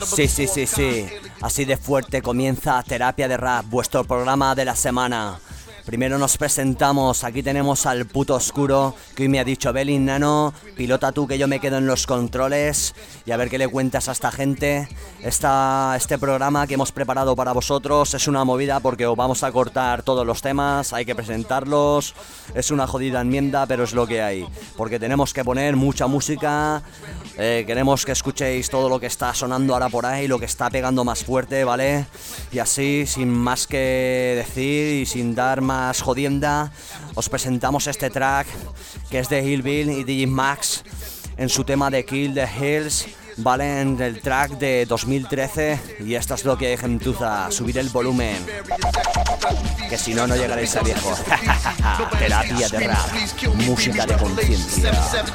Sí, sí, sí, sí. Así de fuerte comienza Terapia de Rap, vuestro programa de la semana. Primero nos presentamos, aquí tenemos al puto oscuro, que hoy me ha dicho Belin, nano, pilota tú que yo me quedo en los controles y a ver qué le cuentas a esta gente. Este programa que hemos preparado para vosotros es una movida porque os vamos a cortar todos los temas, hay que presentarlos, es una jodida enmienda, pero es lo que hay, porque tenemos que poner mucha música, queremos que escuchéis todo lo que está sonando ahora por ahí, lo que está pegando más fuerte, ¿vale? Y así, sin más que decir y sin dar más jodienda, os presentamos este track que es de Hillbill y DJ Max en su tema de Kill the Hills, vale, en el track de 2013, y esto es lo que hay, gentuza, subir el volumen, que si no, no llegaréis a viejo. Terapia de rap, música de conciencia.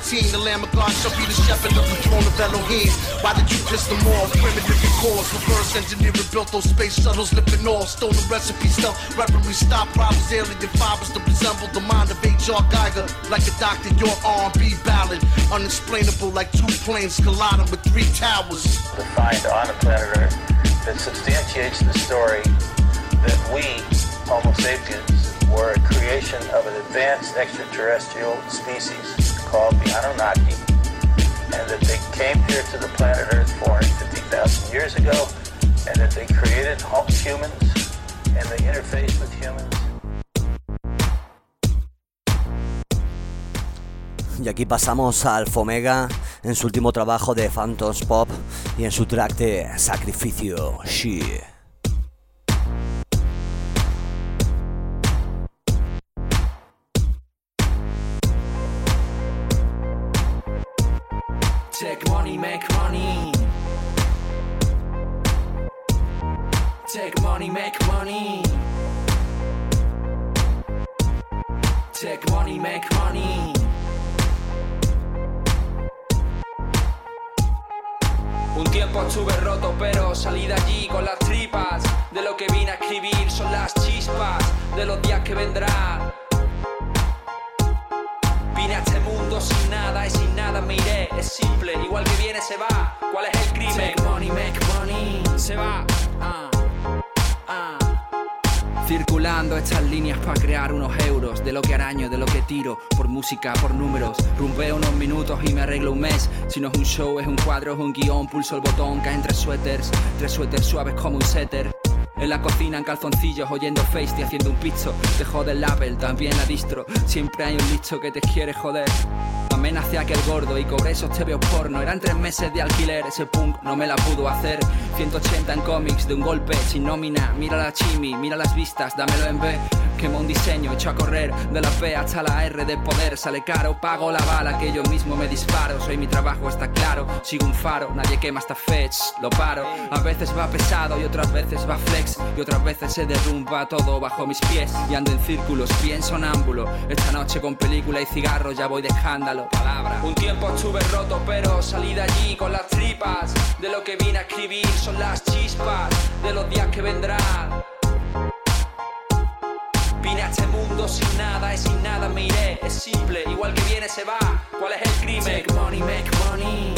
Three towers defined on the planet Earth that substantiates the story that we, Homo sapiens, were a creation of an advanced extraterrestrial species called the Anunnaki, and that they came here to the planet Earth 450,000 years ago, and that they created humans, and they interfaced with humans. Y aquí pasamos a Alfa Omega en su último trabajo de Phantoms Pop y en su track de Sacrificio. She. Take money, make money. Take money, make money. Take money, make money. Un tiempo estuve roto, pero salí de allí con las tripas. De lo que vine a escribir son las chispas de los días que vendrán. Vine a este mundo sin nada y sin nada me iré. Es simple, igual que viene se va. ¿Cuál es el crimen? Take money, make money. Se va. Circulando estas líneas para crear unos euros. De lo que araño, de lo que tiro. Por música, por números. Rumpeo unos minutos y me arreglo un mes. Si no es un show, es un cuadro, es un guión. Pulso el botón, caen tres suéteres suaves como un setter. En la cocina en calzoncillos, oyendo Feisty, haciendo un pizzo. Te jode el Apple, también la distro. Siempre hay un listo que te quiere joder. Amenacé a aquel gordo y cobré esos tebeos porno. Eran 3 meses de alquiler, ese punk no me la pudo hacer. 180 en cómics de un golpe, sin nómina. Mira la chimi, mira las vistas, dámelo en B. Quemo un diseño, echo a correr. De la P hasta la R de poder. Sale caro, pago la bala que yo mismo me disparo. Soy mi trabajo, está claro. Sigo un faro, nadie quema hasta fetch. Lo paro, a veces va pesado y otras veces va flex. Y otras veces se derrumba todo bajo mis pies. Y ando en círculos, bien sonámbulo. Esta noche con película y cigarro ya voy de escándalo. Palabra. Un tiempo estuve roto, pero salí de allí con las tripas. De lo que vine a escribir son las chispas de los días que vendrán. Vine a este mundo sin nada y sin nada me iré. Es simple, igual que viene se va. ¿Cuál es el crimen? Take money, make money.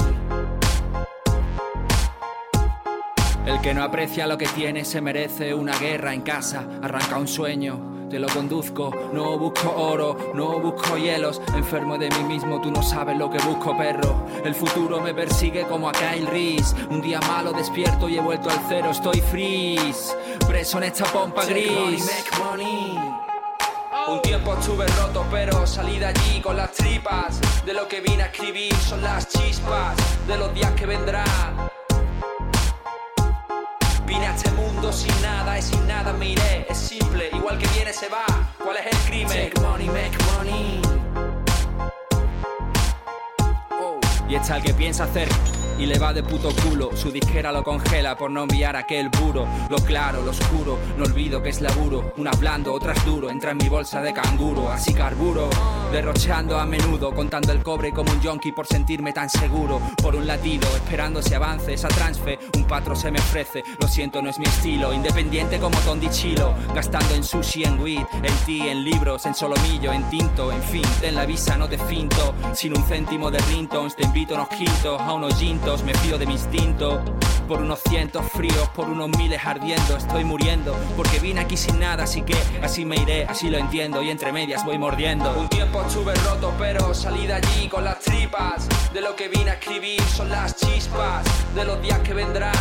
El que no aprecia lo que tiene se merece una guerra en casa. Arranca un sueño, te lo conduzco. No busco oro, no busco hielos. Enfermo de mí mismo, tú no sabes lo que busco, perro. El futuro me persigue como a Kyle Reese. Un día malo despierto y he vuelto al cero. Estoy freeze, preso en esta pompa gris. Take money, make money. Un tiempo estuve roto, pero salí de allí con las tripas. De lo que vine a escribir son las chispas de los días que vendrán. Vine a este mundo sin nada y sin nada me iré. Es simple, igual que viene se va. ¿Cuál es el crimen? Take money, make money. Y está el que piensa hacer y le va de puto culo. Su disquera lo congela por no enviar aquel puro. Lo claro, lo oscuro, no olvido que es laburo. Unas blando, otras duro, entra en mi bolsa de canguro. Así carburo, derrochando a menudo, contando el cobre como un yonki por sentirme tan seguro. Por un latido, esperando ese avance, esa transfe. Un patro se me ofrece, lo siento, no es mi estilo. Independiente como Tondi Chilo, gastando en sushi, en weed, en ti, en libros, en solomillo, en tinto. En fin, ten la visa, no te finto. Sin un céntimo de ringtones, te invito a unos quintos, a unos gintos. cientos, me fío de mi instinto. Por unos cientos fríos, por unos miles ardiendo, estoy muriendo, porque vine aquí sin nada, así que así me iré, así lo entiendo, y entre medias voy mordiendo. Un tiempo estuve roto, pero salí de allí con las tripas. De lo que vine a escribir son las chispas de los días que vendrán.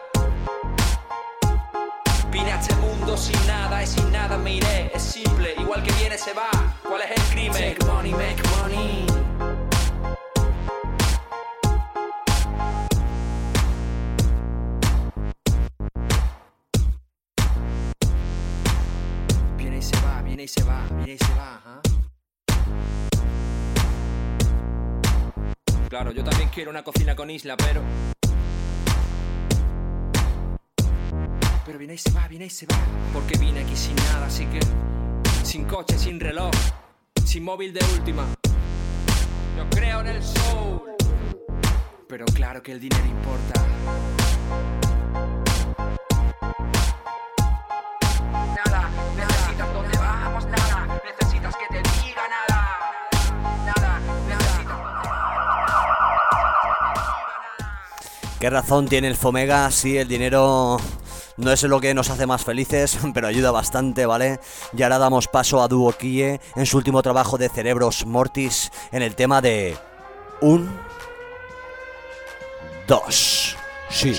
Vine a este mundo sin nada y sin nada me iré. Es simple, igual que viene se va. ¿Cuál es el crimen? Take money, make money. Viene y se va, viene y se va, viene y se va, Claro, yo también quiero una cocina con isla, pero viene y se va, viene y se va. Porque vine aquí sin nada, así que sin coche, sin reloj, sin móvil de última. Yo creo en el soul, pero claro que el dinero importa. Nada, necesitas dónde vamos, nada. Necesitas que te diga nada. Nada, necesitas. ¿Qué razón tiene el Fomega? Sí, el dinero no es lo que nos hace más felices, pero ayuda bastante, ¿vale? Y ahora damos paso a Duo Kie en su último trabajo de Cerebros Mortis en el tema de 1, 2. Sí.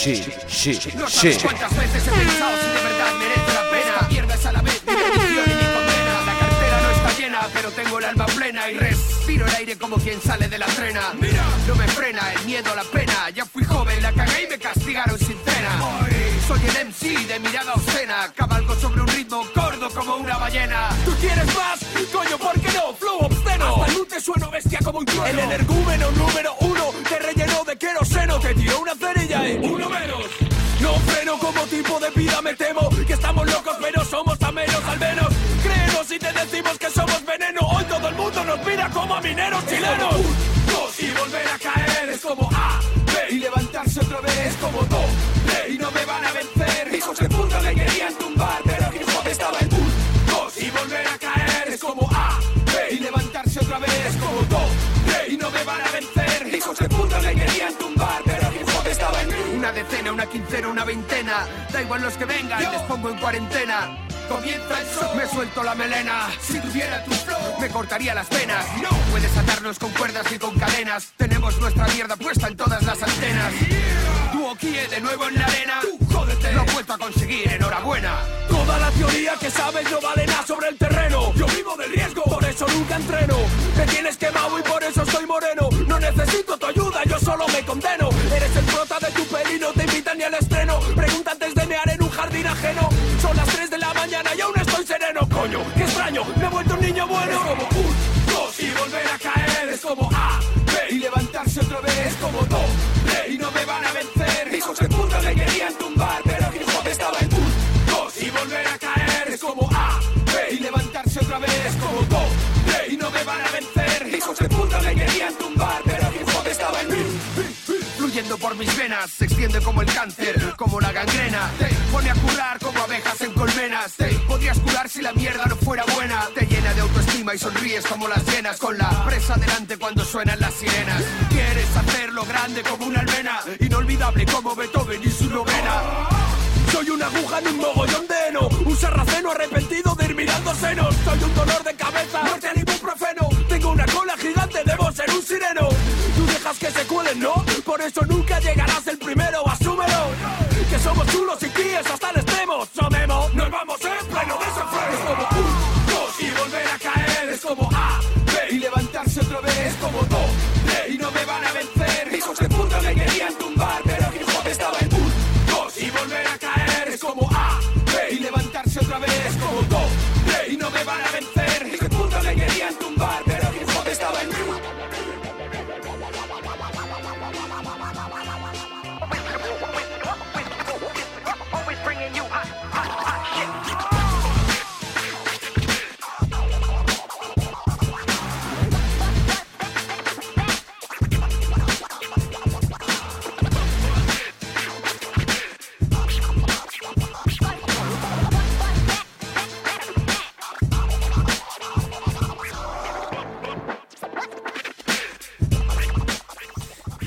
No sabes cuántas veces he pensado si de verdad merece la pena. Esta mierda es a la vez mi bendición y mi condena. La cartera no está llena, pero tengo el alma plena y respiro el aire como quien sale de la trena. Mira, no me frena el miedo, la pena. Ya fui joven, la cagué y me castigaron sin cena. Soy el MC de mirada obscena. Cabalgo sobre un ritmo gordo como una ballena. ¿Tú quieres más? Coño, ¿por qué no? Flow obsceno. Hasta luz te sueno bestia como un trueno. El energúmeno número 1 te rellenó de queroseno. Te tiró una cerilla y uno menos. No freno como tipo de vida, me temo que estamos locos, pero somos a menos, al menos. Créenos si te decimos que somos veneno. Hoy todo el mundo nos mira como a mineros chilenos. 1, 2 y volver a caer. Es como A, B y levantarse otra vez. Es como Do, Re y no me van a vencer. Hijos de puta me querían tumbar, pero el hip hop estaba en 1, 2 y volver a caer. Es como A, B y levantarse otra vez. Es como Do, Re y no me van a vencer. Hijos de puta me querían tumbar, pero el hip hop estaba en una decena, una quincena, una veintena. Da igual los que vengan, les pongo en cuarentena. Comienza el show, me suelto la melena. Si tuviera tu flow, me cortaría las venas. No puedes atarnos con cuerdas y con cadenas. Tenemos nuestra mierda puesta en todas las antenas. Duo Kie de nuevo en la arena. Jódete, lo he vuelto a conseguir, enhorabuena. Toda la teoría que sabes no vale nada sobre el terreno. Yo vivo del riesgo, por eso nunca entreno. Me tienes quemado y por eso soy moreno. No necesito tu ayuda, yo solo me condeno. Eres el prota de tu peli, no te invitan ni al estreno. Pregunta antes de mear en un jardín ajeno. Son las 3 de la mañana y aún estoy sereno, coño. Qué extraño, me he vuelto un niño bueno. Es como 1, 2 y volver a caer. Es como A, B y levantarse otra vez. Es como Do, Re y no me van a vencer. Hijos de puta me querían tumbar, pero el hip hop estaba en 1, 2 y volver a caer. Es como A, B y levantarse otra vez. Es como Do, Re y no me van a vencer. Hijos de puta me querían tumbar, pero el hip hop estaba en mí. Fluyendo por mis venas, se extiende como el cáncer, como la gangrena. Te pone a curar como abejas en colmenas. Te podrías curar si la mierda no fuera buena. Te llena de autoestima y sonríes como las llenas, con la presa delante cuando suenan las sirenas. Quieres hacerlo grande como una almena, inolvidable como Beethoven y su novena. Soy una aguja en un mogollón de heno, un sarraceno arrepentido de ir mirando senos. Soy un dolor de cabeza, muerte al ibuprofeno. Tengo una cola gigante, debo ser un sireno. Tú dejas que se cuelen, ¿no? Por eso nunca llegarás el primero, asúmelo. Que somos chulos y kíes hasta el extremo. Sodemo, nos vamos en pleno desenfreno. Es como 1, 2 y volver a caer. Es como A, B y levantarse otra vez. Es como Do, Re y no me van a vencer. Hijos de puta me querían tumbar, pero el hip hop estaba en 1, 2 y volver a caer. Es como A, B y levantarse otra vez. Es como Do, Re y no me van a vencer. Hijos de puta me querían tumbar, pero el hip hop estaba en 1.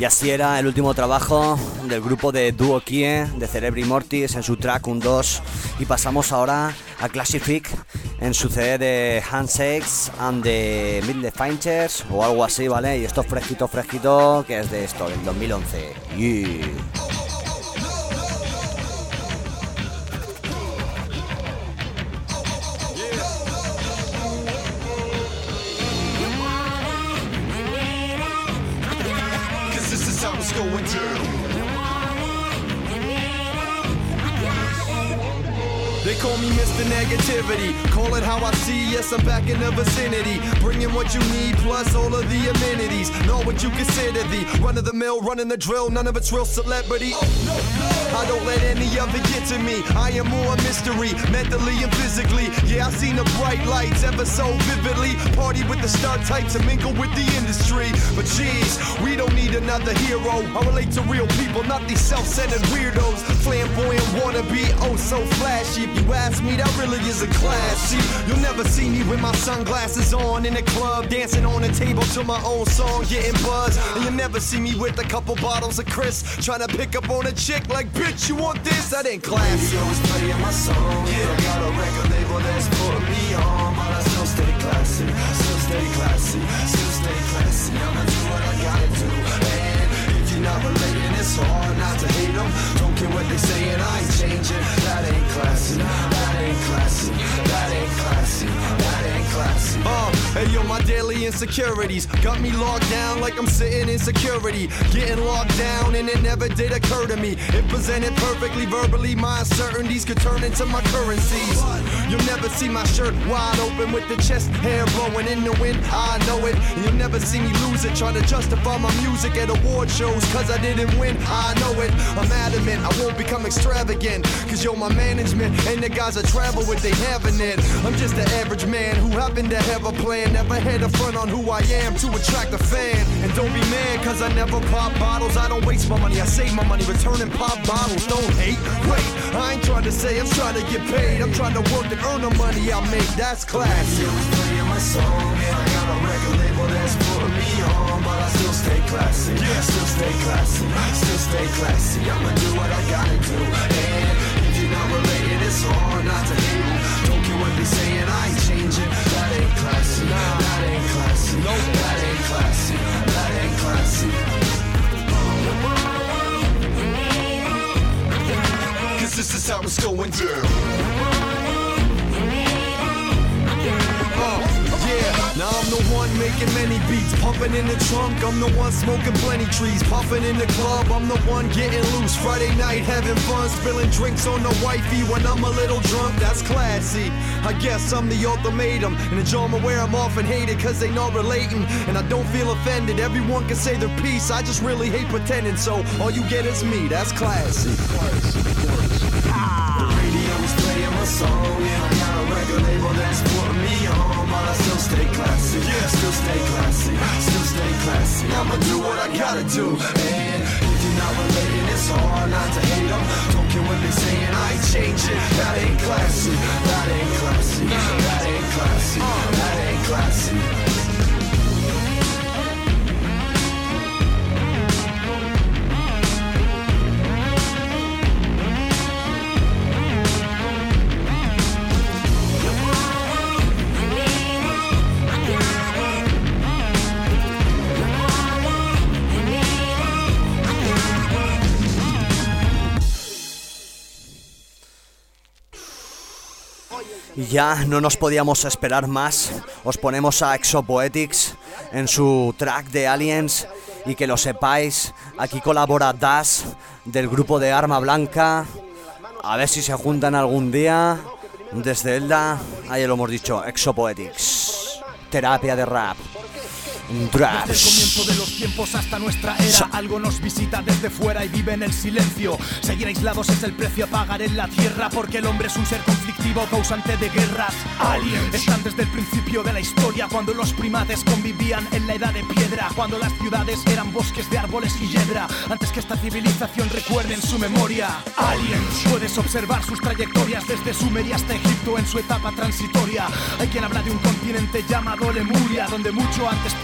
Y así era el último trabajo del grupo de Duo Kie, de Cerebri Mortis, en su track 1-2. Y pasamos ahora a Classific en su CD de Handshakes and the Middle Fingers o algo así, ¿vale? Y esto fresquito, que es de esto, del 2011. Yeah. Going down. They call me Mr. Negativity, call it how I see, yes I'm back in the vicinity, bringing what you need plus all of the amenities, know what you consider the run-of-the-mill, running the drill, none of it's real celebrity. I don't let any of it get to me, I am more a mystery, mentally and physically, yeah I've seen the bright lights ever so vividly, party with the star types and mingle with the industry, but geez, we don't need another hero, I relate to real people, not these self-centered weirdos, flamboyant wannabe, oh so flashy. You ask me, that really isn't classy. You'll never see me with my sunglasses on in the club, dancing on the table to my own song, getting buzzed. And you'll never see me with a couple bottles of Chris, trying to pick up on a chick like, bitch, you want this? That ain't classy. Radio is playing my song, yeah. I got a record label that's putting me on, but I still stay classy, still stay classy, still stay classy. I'ma do what I gotta do. And if you're not relating, it's hard not to hate them. Don't care what they say and I ain't changing. That ain't classy. That ain't classy, that ain't classy, that ain't classy. Hey yo, my daily insecurities got me locked down like I'm sitting in security. Getting locked down and it never did occur to me. It presented perfectly verbally, my uncertainties could turn into my currencies. You'll never see my shirt wide open with the chest hair blowing in the wind, I know it. And you'll never see me lose it, trying to justify my music at award shows cause I didn't win, I know it. I'm adamant, I won't become extravagant, cause yo, my management and the guys I travel with, they having it. I'm just an average man who happened to have a plan, never had a front on who I am to attract a fan. And don't be mad cause I never pop bottles, I don't waste my money, I save my money, returning pop bottles. Don't hate, wait, I ain't trying to say I'm trying to get paid, I'm trying to work and earn the money I make, that's classy. I was playing my song, yeah, I got a record label that's putting me on, but I still stay classy, yeah, still stay classy, still stay classy. I'ma do what I gotta do, and if you're not related, it's hard not to hate them. Don't care what they say and I ain't changing. That ain't classy, that ain't classy, no, that ain't classy, that ain't classy. Cause this is how it's going down. Yeah, now I'm the one making many beats, pumping in the trunk, I'm the one smoking plenty trees, puffing in the club, I'm the one getting loose, Friday night having fun, spilling drinks on the wifey when I'm a little drunk, that's classy. I guess I'm the ultimatum, and the drama where I'm often hated cause they not relating, and I don't feel offended, everyone can say their piece, I just really hate pretending, so all you get is me, that's classy. The radio is playing my song, and I got a record label that's putting me on, but I still stay classy, yeah, still stay classy, still stay classy. I'ma do what I gotta do, and if you're not related, it's hard not to hate them. Don't care what they say and I ain't changing. That ain't classy, that ain't classy, that ain't classy, that ain't classy. Y ya no nos podíamos esperar más, os ponemos a Exopoetics en su track de Aliens, y que lo sepáis, aquí colabora Das del grupo de Arma Blanca, a ver si se juntan algún día, desde Elda, ahí lo hemos dicho, Exopoetics, terapia de rap. Desde el comienzo de los tiempos hasta nuestra era, algo nos visita desde fuera y vive en el silencio. Seguir aislados es el precio a pagar en la tierra, porque el hombre es un ser conflictivo, causante de guerras. Aliens están desde el principio de la historia, cuando los primates convivían en la edad de piedra, cuando las ciudades eran bosques de árboles y hiedra, antes que esta civilización recuerde en su memoria. Aliens, puedes observar sus trayectorias desde Sumeria hasta Egipto en su etapa transitoria. Hay quien habla de un continente llamado Lemuria, donde mucho antes pudo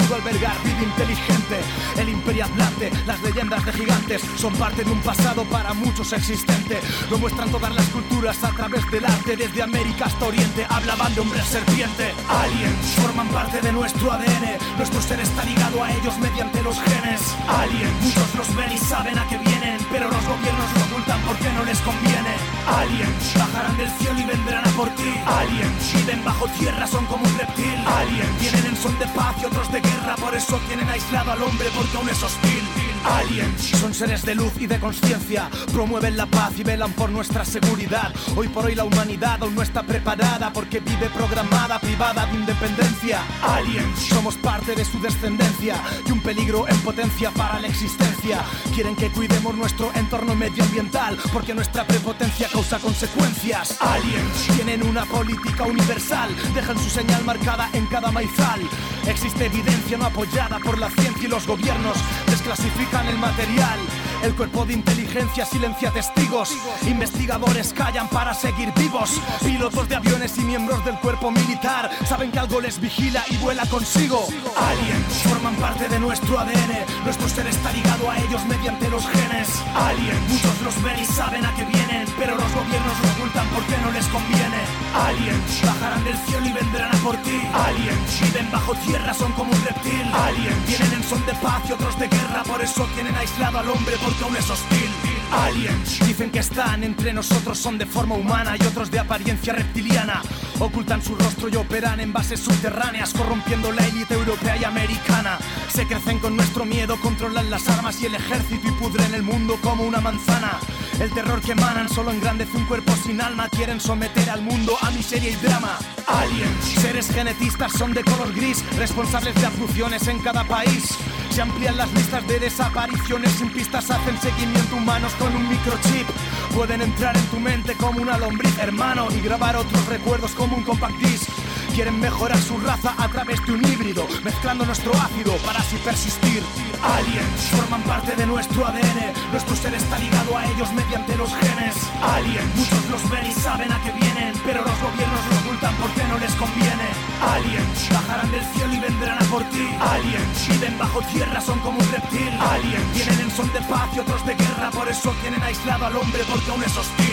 pudo albergar vida inteligente. El imperio atlante, las leyendas de gigantes son parte de un pasado para muchos existente. Lo muestran todas las culturas a través del arte, desde América hasta Oriente hablaban de hombres serpiente. Aliens forman parte de nuestro ADN, nuestro ser está ligado a ellos mediante los genes. Aliens, muchos los ven y saben a qué vienen, pero los gobiernos lo ocultan porque no les conviene. Aliens, bajarán del cielo y vendrán a por ti. Aliens, viven bajo tierra, son como un reptil. Aliens, vienen en son de paz y otros de guerra, por eso tienen aislado al hombre porque aún es hostil. Aliens, son seres de luz y de conciencia, promueven la paz y velan por nuestra seguridad. Hoy por hoy la humanidad aún no está preparada porque vive programada, privada de independencia. Aliens, somos parte de su descendencia y un peligro en potencia para la existencia. Quieren que cuidemos nuestro entorno medioambiental porque nuestra prepotencia causa consecuencias. Aliens, tienen una política universal, dejan su señal marcada en cada maizal. Existe evidencia no apoyada por la ciencia y los gobiernos desclasifican el material. El cuerpo de inteligencia silencia testigos, investigadores callan para seguir vivos. Pilotos de aviones y miembros del cuerpo militar saben que algo les vigila y vuela consigo. Aliens forman parte de nuestro ADN, nuestro ser está ligado a ellos mediante los genes. Aliens, muchos los ven y saben a qué vienen, pero los gobiernos lo ocultan porque no les conviene. Aliens, bajarán del cielo y vendrán a por ti. Aliens, viven bajo tierra, son como un reptil. Aliens, vienen en son de paz y otros de guerra, por eso tienen aislado al hombre porque aún es hostil. Aliens, dicen que están entre nosotros, son de forma humana y otros de apariencia reptiliana. Ocultan su rostro y operan en bases subterráneas, corrompiendo la élite europea y americana. Se crecen con nuestro miedo, controlan las armas y el ejército y pudren el mundo como una manzana. El terror que emanan solo engrandece un cuerpo sin alma, quieren someter al mundo a miseria y drama. Aliens, seres genetistas son de color gris, responsables de abducciones en cada país. Se amplían las listas de desapariciones sin pistas, hacen seguimiento humanos con un microchip. Pueden entrar en tu mente como una lombriz, hermano, y grabar otros recuerdos como un compact disc. Quieren mejorar su raza a través de un híbrido, mezclando nuestro ácido para así persistir. Aliens forman parte de nuestro ADN, nuestro ser está ligado a ellos mediante los genes. Aliens, muchos los ven y saben a qué vienen, pero los gobiernos lo ocultan porque no les conviene. Aliens, bajarán del cielo y vendrán a por ti. Aliens, viven bajo tierra, son como un reptil. Aliens, vienen en son de paz y otros de guerra, por eso tienen aislado al hombre porque aún es hostil.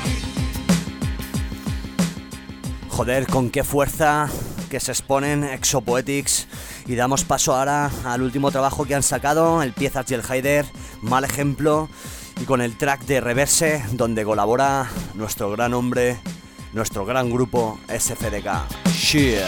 Joder, con qué fuerza que se exponen Exopoetics. Y damos paso ahora al último trabajo que han sacado, el Piezas y el Haider, Mal Ejemplo, y con el track de Reverse, donde colabora nuestro gran hombre, nuestro gran grupo SFDK. Shia.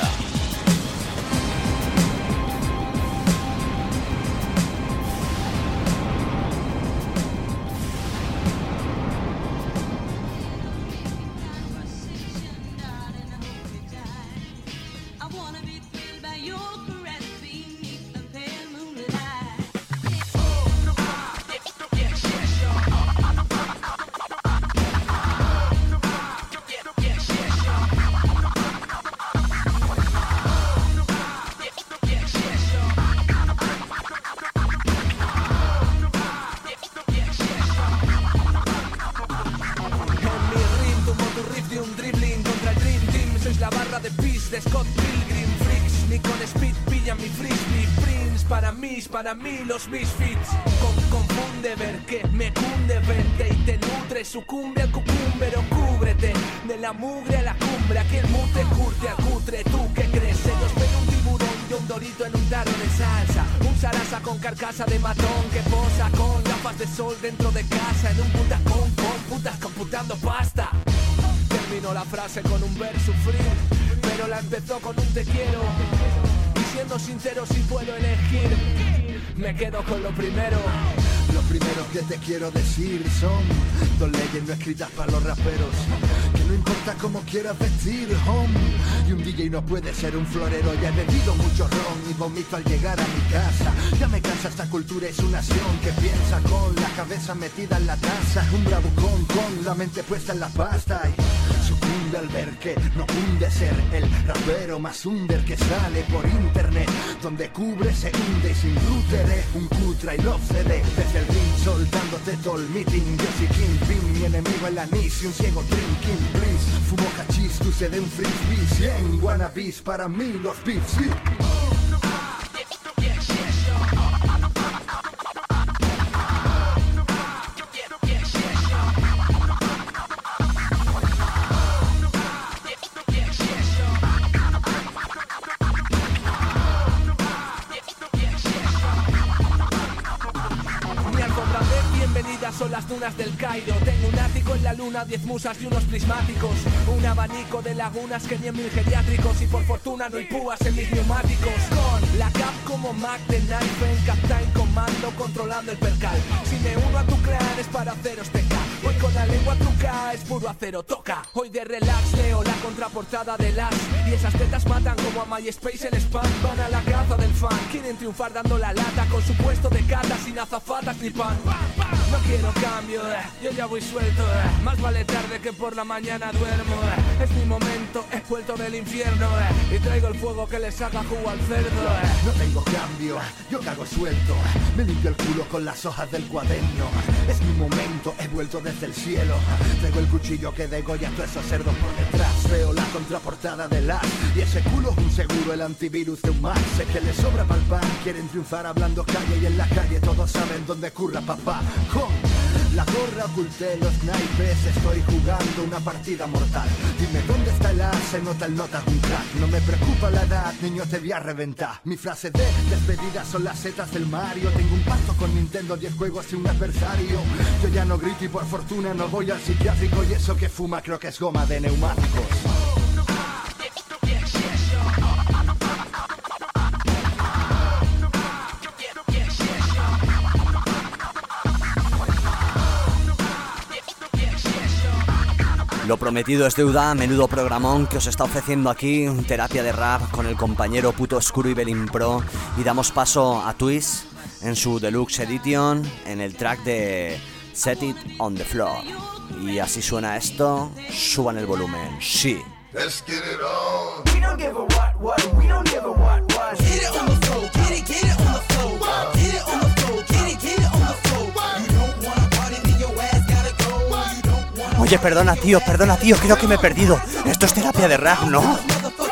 Para mí los misfits confunde ver que me cunde verte y te nutre, sucumbe al cucúmbero, cúbrete de la mugre a la cumbre, aquel mute curte a cutre, tú que crees, ellos ven un tiburón y un dorito en un tarro de salsa, un zaraza con carcasa de matón que posa con gafas de sol dentro de casa, en un putacón con putas computando pasta. Terminó la frase con un ver sufrir, pero la empezó con un te quiero. Siendo sincero, si puedo elegir, me quedo con lo primero. Lo primero que te quiero decir son dos leyes no escritas para los raperos. Que no importa cómo quieras vestir, home. Y un DJ no puede ser un florero. Ya he bebido mucho ron y vomito al llegar a mi casa. Ya me cansa esta cultura, es una nación que piensa con la cabeza metida en la taza. Un bravucón con la mente puesta en la pasta. Y sucumbe al ver que no cunde ser el rapero más under que sale por internet, donde cubre, se hunde y sin router. Un cutra y lo cede desde el ring soltándote todo el meeting. Yo soy Kingpin, mi enemigo el anís y un ciego drinking please. Fumo hachís, tú se de un frisbee. 100 wannabes para mí los beats, sí. vida son las dunas del Cairo. Tengo un ático en la luna, 10 musas y unos prismáticos. Un abanico de lagunas que ni en mil geriátricos. Y por fortuna no hay púas en mis neumáticos. Con la cap como Mac de Knife en Captain Comando, controlando el percal. Si me uno a tu clan es para haceros teca. Hoy con la lengua truca es puro acero, toca. Hoy de relax leo la contraportada de las. Y esas tetas matan como a MySpace en spam. Van a la caza del fan, quieren triunfar dando la lata con su puesto de cata sin azafatas ni pan. No quiero cambio, yo ya voy suelto. Más vale tarde que por la mañana duermo. Es mi momento, he vuelto del infierno. Y traigo el fuego que le saca jugo al cerdo. No tengo cambio, yo cago suelto. Me limpio el culo con las hojas del cuaderno. Es mi momento, he vuelto desde el cielo. Traigo el cuchillo que degolla a todos esos cerdos por detrás. Veo la contraportada de las. Y ese culo es un seguro, el antivirus de un Mac. Sé que les sobra pa'l pan, quieren triunfar hablando calle. Y en la calle todos saben dónde curra papá. Con la gorra oculté los naipes, estoy jugando una partida mortal. Dime dónde está el as, se nota el nota un crack. No me preocupa la edad, niño te voy a reventar. Mi frase de despedida son las setas del Mario. Tengo un pacto con Nintendo, 10 juegos y un adversario. Yo ya no grito y por fortuna no voy al psiquiátrico. Y eso que fuma creo que es goma de neumáticos. Lo prometido es deuda, menudo programón que os está ofreciendo aquí, terapia de rap con el compañero Puto Oscuro y Belin Pro. Y damos paso a Twist en su Deluxe Edition, en el track de Set It On The Floor. Y así suena esto, suban el volumen, sí. Let's get it on. We don't give a what, we don't give a what. Get it on the floor, get it on the floor. Get it on the floor, get it on the floor. You don't wanna party, then your ass gotta go. You don't wanna. Oye, perdona tío, creo que me he perdido. Esto es terapia de rap, ¿no? Let's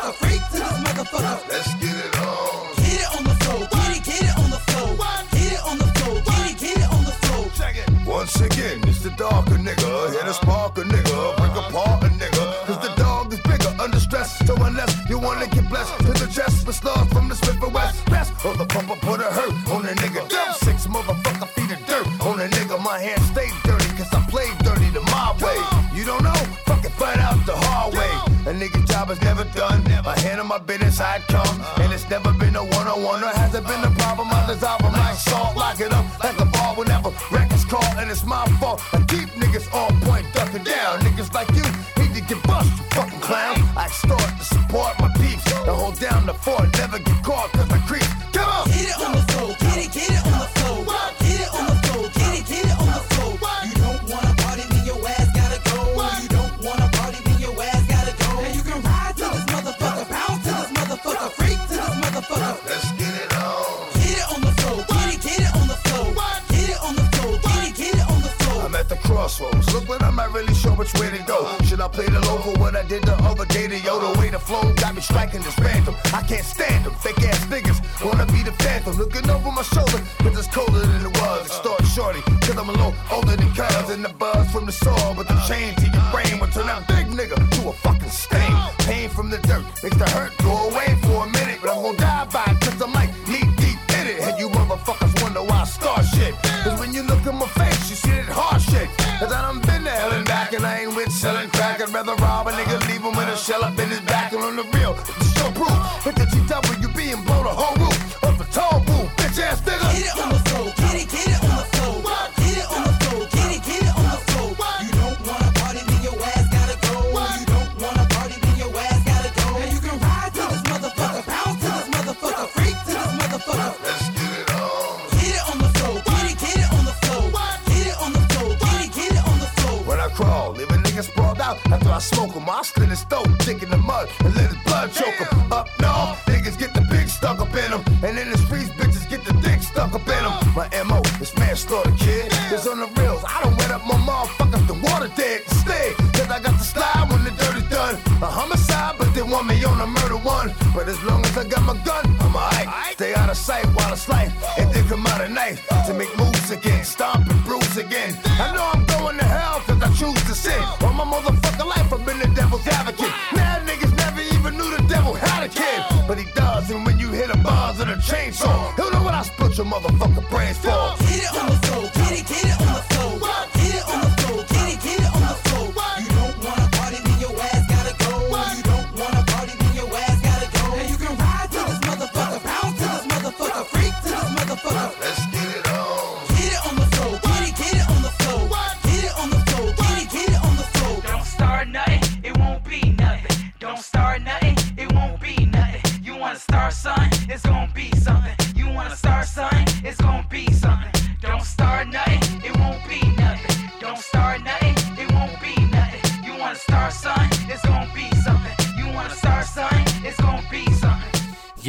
get it on. Get it on the floor, get it on the floor. Get it on the floor, get it on the floor. Check it. Once again, it's the darker nigga. Here to spark a nigga, break apart a nigga. Cause the dog is bigger, under stress. So unless you wanna get blessed to the chest, but stars from the Smith and West. Best or the pumper put a hurt on a nigga. Dumb 6 motherfucker feet of dirt on a nigga. My hands stay dirty cause I play dirty the my way. You don't know? Fucking find out the hard way. A nigga's job is never done. I handle my business, I come. And it's never been a one-on-one. Or has it been a problem? I dissolve them like salt. Lock it up like a ball whenever records call. And it's my fault. I keep niggas on point, ducking down. Niggas like you need to get bust, you fucking clown. I start to support my peeps. To hold down the fort, never get caught cause I creep. Come on! Get it on the floor, get it on the floor. Get it on the floor, get it on the floor. You don't wanna party, then your ass gotta go. You don't wanna party, then your ass gotta go. And you can ride to this motherfucker, bounce to this motherfucker, freak to this motherfucker. Let's get it on. Get it on the floor, get it on the floor. Get it on the floor, get it on the floor. I'm at the crossroads. Look, but I'm not really sure which way to go. Should I play the local what I did the other day to yo? The way the flow got me striking this random. I can't stand them, fake ass niggas. Wanna be the phantom, looking over my shoulder. Cause it's colder than it was. Extort shorty, cause I'm a little older than cuz. And the buzz from the saw, but the chain to your brain will turn that big nigga to a fucking stain. Pain from the dirt makes the hurt go away for a minute. But I'm gonna die by it cause I'm like knee deep in it. And you motherfuckers wonder why I start shit. Cause when you look at my face, you see that hard shit. Cause I done been to hell and back and I ain't with selling crack. I'd rather rob a nigga, leave him with a shell up in his back. And on the real, it's show proof. Hit the GWB and blow the whole roof. Up a tall boo, bitch ass nigga. Get it on the floor, get it on the floor. Get it on the floor, get it on the floor. You don't wanna party, then your ass gotta go. You don't wanna party, then your ass gotta go. And you can ride to this motherfucker, bounce to this motherfucker, freak to this motherfucker. Let's get it on. Get it on the floor, get it on the floor. Get it on the floor, get it on the floor. When I crawl, leave a nigga sprawled out after I smoke him. I slit his throat, dick in the mud, and let his blood choke him. Up north, niggas get the big stuck up in them. And in the streets, bitches get the dick stuck up in them. My M.O. is manslaughter, kid. It's on the reels. I done wet up my motherfuckers, the water dead. Stay, cause I got the slide when the dirt is done. A homicide, but they want me on a murder one. But as long as I got my gun, I'm alright. Stay out of sight while it's life, and then come out a knife to make moves again, stomp and bruise again. I know I'm going to hell cause I choose to sin. All my motherfucking life I've been the devil's advocate. Now niggas never even knew the devil had a kid. But he does, and when you hit the bars of the chainsaw, he'll know what I split your motherfucking brains for. Get it on the floor, get it on the floor.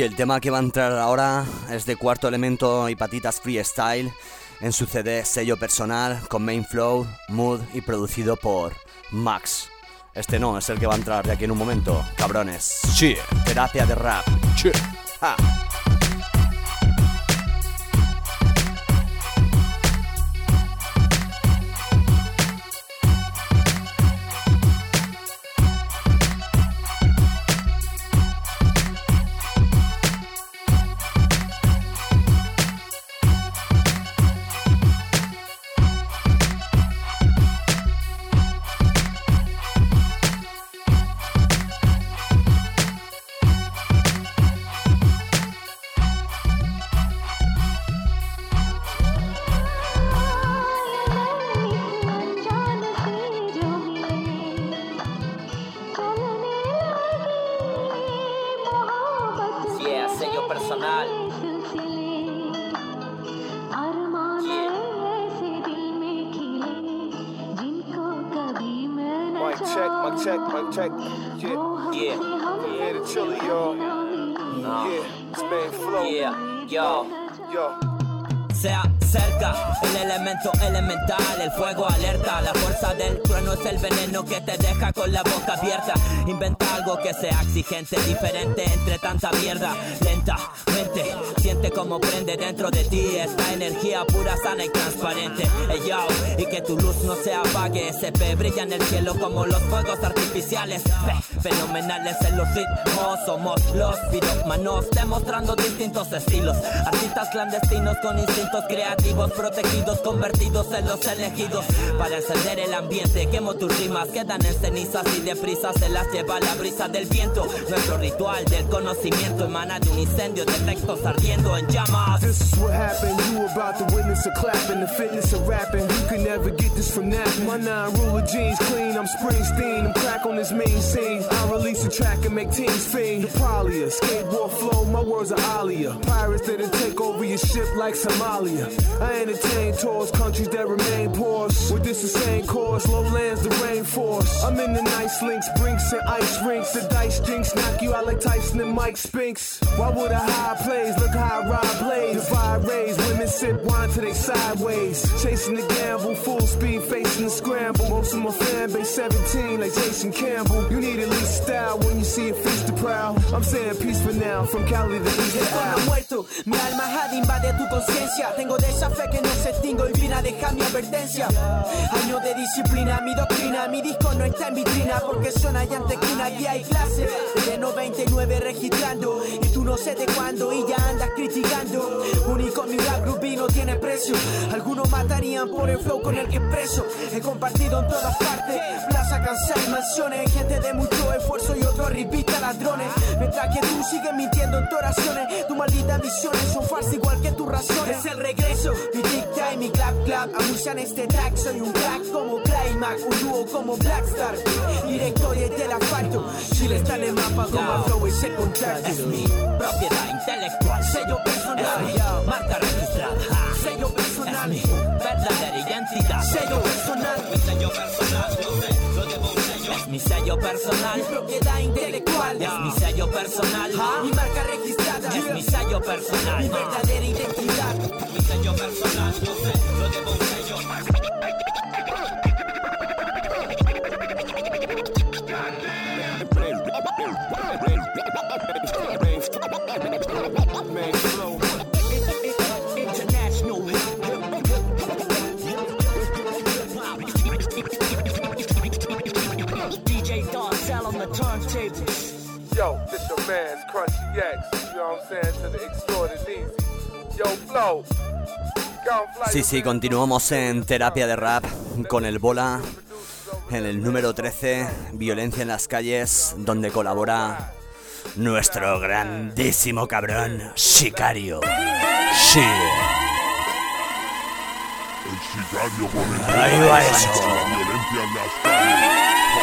Y el tema que va a entrar ahora es de Cuarto Elemento y Patitas Freestyle en su CD sello personal con main flow, mood y producido por Max. Este no, es el que va a entrar de aquí en un momento, cabrones. Sí, terapia de rap. Sí. Ah. Check, yeah, from here to Chile, y'all. Yeah, Spain flow. Yeah, yo. Se acerca el elemento elemental, el fuego alerta. La fuerza del trueno es el veneno que te deja con la boca abierta. Inventa algo que sea exigente, diferente entre tanta mierda. Lentamente, siente como prende dentro de ti esta energía pura, sana y transparente. Hey, yo, y que tu luz no se apague. SP brilla en el cielo como los fuegos artificiales. Fenomenales en los ritmos, somos los piromanos, demostrando distintos estilos. Artistas clandestinos con instintos creativos, protegidos, convertidos en los elegidos. Para encender el ambiente, quemo tus rimas, quedan en cenizas y deprisa se las lleva la brisa del viento. Nuestro ritual del conocimiento emana de un incendio de textos ardiendo en llamas. This is what happened, you about to witness a clapping, the fitness of rapping. You can never get this from napping. My 9-ruler jeans clean, I'm Springsteen, I'm crack on this main scene. I release a track and make teams fiend. The Polia, skateboard flow, my words are Alia. Pirates that'll take over your ship like Somalia. I entertain tours, countries that remain poor. With this insane course, lowlands, the rainforest. I'm in the nice links, brinks and ice rinks. The dice jinx knock you out like Tyson and Mike Spinks. Why would I hide plays? Look how I ride blaze. Divide rays, women sip wine till they sideways. Chasing the gamble, full speed, facing the scramble. Most of my fan base 17 like Jason Campbell. You need at least style when you see a feast of proud. I'm saying peace for now, from Cali to East to Out. Muerto, mi alma had invade tu conciencia. Tengo de esa fe que no se extingo y vine a dejar mi advertencia. Años de disciplina, mi doctrina, mi disco no está en vitrina porque suena ya en tequina, aquí hay clase. Desde 99 registrando y tú no sé de cuándo y ya andas criticando. Único mi rap groupie no tiene precio. Algunos matarían por el flow con el que expreso. He compartido en todas partes, plaza, cansar y mansiones. Gente de mucho esfuerzo y otros ripistas ladrones. Mientras que tú sigues mintiendo en tus oraciones. Tus malditas visiones son falsas igual que tus razones. Es el regreso, mi tic-tac y mi clap-clap. Anuncian este track, soy un crack como Climax. Un dúo como Blackstar. Directo desde el asfalto. Chile está en el mapa como Flow y se contacto. Es mi propiedad intelectual, sello personal, marca registrada, sello personal, es mi verdadera identidad, sello personal, mi sello personal, lo debo un sello. Es mi sello personal, mi propiedad intelectual, es mi sello personal, mi marca registrada, es mi sello personal, mi verdadera identidad, mi sello personal, lo debo un sello. Yo, this your man's Crunchy X, you know what I'm saying, to the extraordinary. Yo, Flow. Sí, continuamos en Terapia de Rap con el Bola en el número 13, Violencia en las calles, donde colabora nuestro grandísimo cabrón Sicario. Sí. El Sicario por el ahí va eso. Violencia en las calles.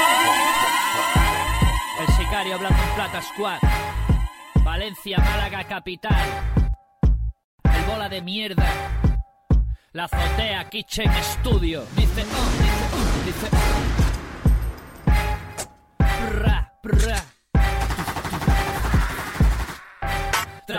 El Sicario Blanco en Plata Squad, Valencia, Málaga capital. El Bola de mierda, la azotea Kitchen Studio. Dice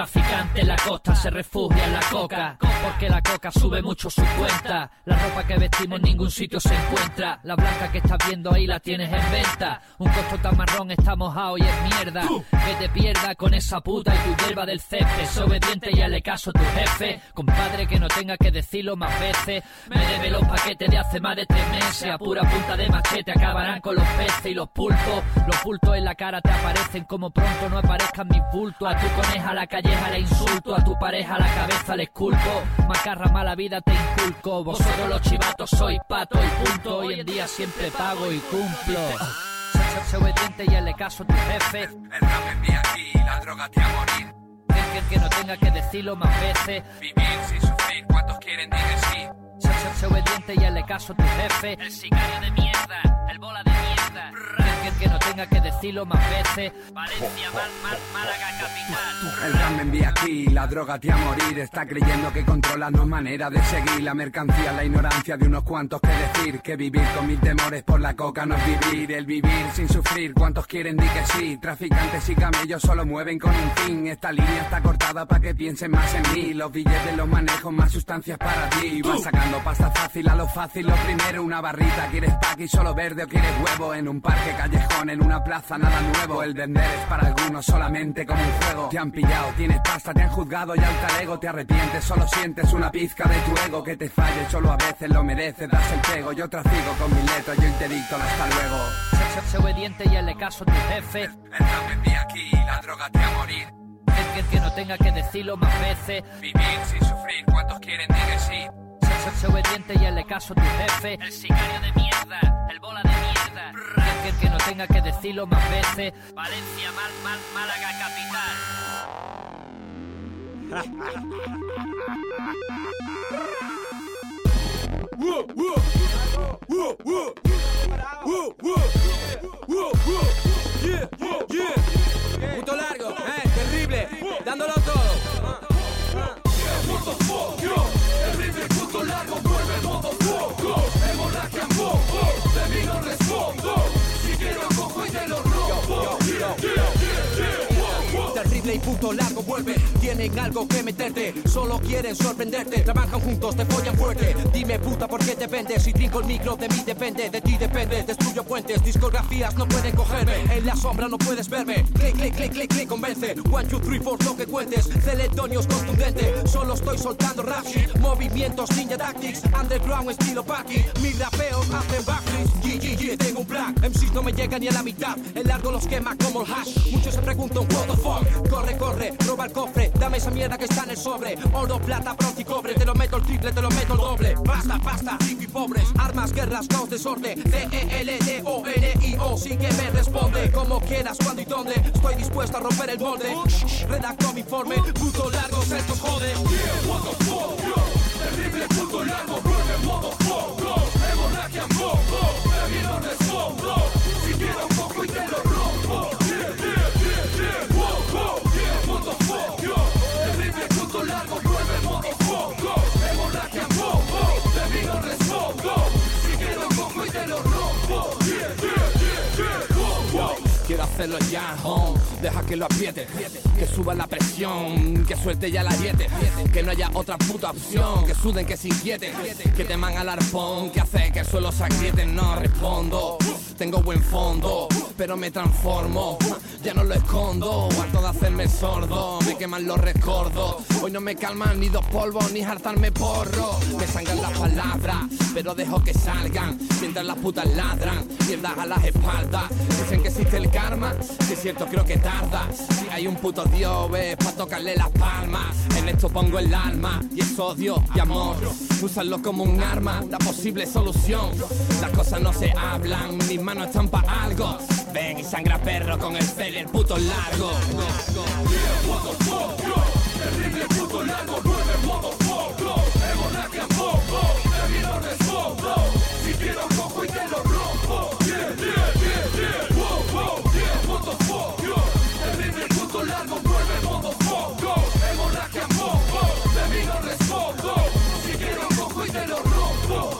traficante en la costa se refugia en la coca, porque la coca sube mucho su cuenta. La ropa que vestimos en ningún sitio se encuentra. La blanca que estás viendo ahí la tienes en venta. Un costo tan marrón está mojado y es mierda. Que te pierda con esa puta y tu hierba del césped. Sé obediente y hazle caso a tu jefe. Compadre, que no tenga que decirlo más veces. Me debe los paquetes de hace más de 3 meses. A pura punta de machete acabarán con los peces y los pulpos. Los bultos en la cara te aparecen como pronto no aparezcan mis bultos. A tu coneja la calleja le insulto, a tu pareja la cabeza le esculpo. Macarra mala vida te inculco. Vosotros los chivatos sois pato y punto. Hoy en día siempre pago y cumplo. Sé obediente y hazle caso a tu jefe. El rap envía aquí, la droga te a morir. Que no tenga que decirlo más veces. Vivir sin sufrir, ¿cuántos quieren decir sí? Sé obediente y hazle caso a tu jefe. El sicario de mierda, el bola de mierda. Que no tenga que decirlo más veces. Valencia, Málaga capital. El rap me envía aquí, la droga te a morir. Está creyendo que controla no manera de seguir. La mercancía, la ignorancia de unos cuantos que decir. Que vivir con mil temores por la coca no es vivir. El vivir sin sufrir, ¿cuántos quieren di que sí? Traficantes y camellos solo mueven con un fin. Esta línea está cortada para que piensen más en mí. Los billetes los manejo, más sustancias para ti. Vas sacando pasta fácil a lo fácil. Lo primero una barrita, ¿quieres pack y solo verde o quieres huevo? En un parque callejón, en una plaza, nada nuevo. El vender es para algunos solamente como un juego. Te han pillado, tienes pasta, te han juzgado y alta ego. Te arrepientes, solo sientes una pizca de tu ego. Que te falle, solo a veces lo mereces, das el pego. Yo trafico con mi letra, yo interdicto el hasta luego. Sé obediente y hazle caso a tu jefe. El rap me envía aquí, la droga te a morir. Que no tenga que decirlo más veces. Vivir sin sufrir, ¿cuántos quieren decir sí? Sé obediente y hazle caso a tu jefe. El sicario de mierda, el bola de mierda. Que no tenga que decirlo más veces. Valencia, Málaga capital. Puto largo, terrible, dándolo todo. Terrible, puto largo, vuelve modo foco. Hemorragia en poco, de mí no respondo. Si quiero cojo y te lo rompo. Terrible y puto largo vuelve, tienen algo que meterte. Solo quieren sorprenderte, trabajan juntos, te follan fuerte. Dime puta por qué te vendes, si trinco el micro de mí depende. De ti depende, destruyo puentes, discografías no pueden cogerme. En la sombra no puedes verme, clic, clic, clic, clic, clic, convence. 1, 2, 3, 4, lo que cuentes, celetonios contundente. Solo estoy soltando rap shit, movimientos ninja tactics. Underground estilo party, mis rapeos hacen backflips. Tengo un plan, MCs no me llegan ni a la mitad. El largo los quema como el hash. Muchos se preguntan what the fuck. Corre, corre, roba el cofre, dame esa mierda que está en el sobre. Oro, plata, bronce y cobre, te lo meto el triple, te lo meto el doble. Basta, basta, rico y pobres, armas, guerras, caos, desorden. D-E-L-D-O-N-I-O, sí que me responde. Como quieras, cuándo y dónde, estoy dispuesto a romper el molde. Redacto mi informe, puto largo, se estos jode. Modo foco, terrible, puto largo, vuelve modo foco. Hemorragia en poco, de mí no respondo. Si quiero un poco y te lo rompo. Modo foco, terrible, puto largo, vuelve modo foco. Hemorragia en poco, de mí no respondo. Si quiero un poco y te lo rompo. Quiero hacerlo ya, home. Deja que lo apriete, que suba la presión, que suelte ya la diete, que no haya otra puta opción, que suden, que se inquieten, que teman al arpón, que hace que el suelo se agriete. No respondo, tengo buen fondo, pero me transformo, ya no lo escondo, harto de hacerme sordo, me queman los recuerdos. Hoy no me calman ni 2 polvos, ni hartarme porro, me sangran las palabras, pero dejo que salgan, mientras las putas ladran, mierdas a las espaldas. Dicen que existe el karma, si es cierto creo que tarda. Si hay un puto Dios, ves pa' tocarle las palmas. En esto pongo el alma, y es odio y amor. Úsalo como un arma, la posible solución. Las cosas no se hablan, mis manos están pa' algo. Ven y sangra perro con el cel y el puto largo. Modo foco, terrible, puto largo, vuelve modo foco. Hemorragia en poco, de mí no respondo. Si quiero cojo y te lo rompo. Modo foco, terrible, puto largo, vuelve modo foco. Hemorragia en poco, de mí no respondo. Si quiero cojo y te lo rompo.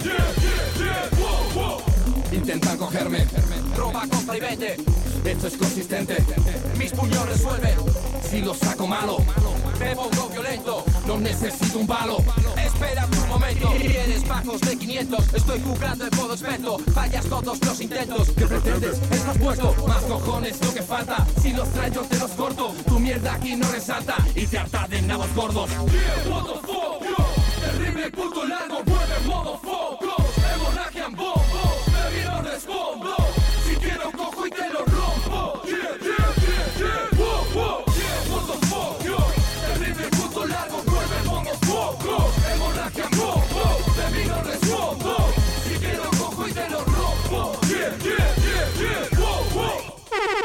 Intentan cogerme, roba, compra y vende. Esto es consistente, mis puños resuelven. si lo saco malo. Me pongo violento, no necesito un balo. Espera un momento, tienes bajos de 500. Estoy jugando en modo experto, fallas todos los intentos. ¿Qué pretendes? Estás puesto, más cojones lo que falta. Si los traes yo te los corto, tu mierda aquí no resalta y te harta de nabos gordos. Yeah, what the fuck, yo. Terrible puto largo, vuelve en modo focos. Hemorragia en bombos, me vino respondo. Si quiero cojo y te lo rompo. Yeah, yeah, yeah, yeah, wow, wow. Yeah, what the fuck, yo. Terrible puto largo, vuelve en modo focos. Hemorragia en bombos, me vino respondo. Si quiero cojo y te lo rompo. Yeah, yeah, yeah, yeah, wow, wow.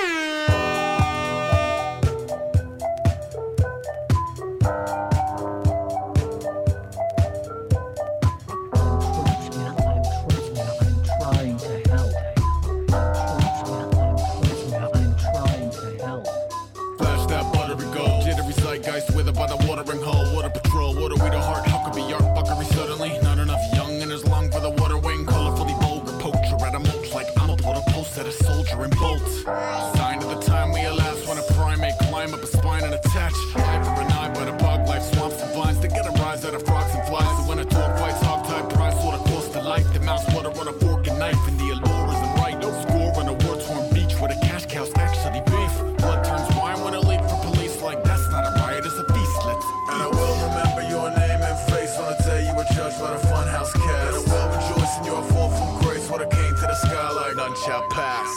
With by the watering hole, water patrol, water we the heart, Huckabee, art buckery suddenly. Not enough young and his lung for the water wing, colorfully vulgar poacher at a mulch like I'm a put a post at a soldier in bolts. Sign of the time we elapse when a primate climb up a spine and attach. Eye for an eye, but a bug life swamps and vines to get a rise out of frogs and flies. So when a dog fights hog type prize, sort of cost to life. The mouse water on a fork and knife, and the allure isn't right. No score on a war-torn beach where the cash cows actually beef. Blood turns wine when a leak for police like that's not a riot, it's a feastlet. And I will remember your name and face on the day you were judged by the funhouse cast. And I will rejoice in your fall from grace when it came to the sky like none shall pass.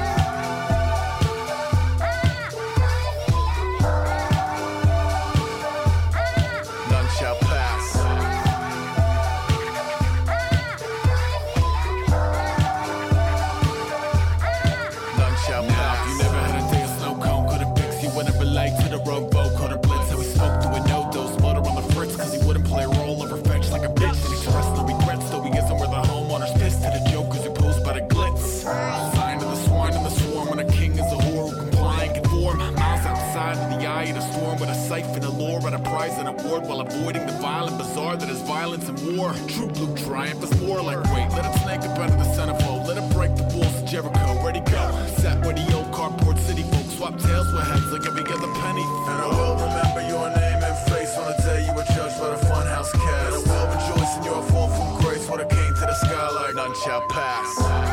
None shall pass. None shall pass. You never had a day of snow cone, couldn't fix you when it relate to the rogue boat, caught a blitz. So he spoke to a no-dose, butter on the fritz, cause he wouldn't play a role or fetch like a bitch. And he expressed no regrets, though he isn't where the homeowner's pissed to the jokers imposed by the glitz. Sign of the swine and the swarm when a king is a whore who comply and conform. Miles outside of the eye of the storm with a siphon, a lure, and a prize and award while avoiding the violent bazaar that is violence and war. True blue triumph is more like wait, let it snake up out of the centerfold, let it break the walls of Jericho. Ready go, sat where the old cardboard city folks swap tails with heads like every other penny. And I will remember your name and face on the day you were judged by the funhouse cast. And I will rejoice in your fall from grace when it came to the sky like none shall pass.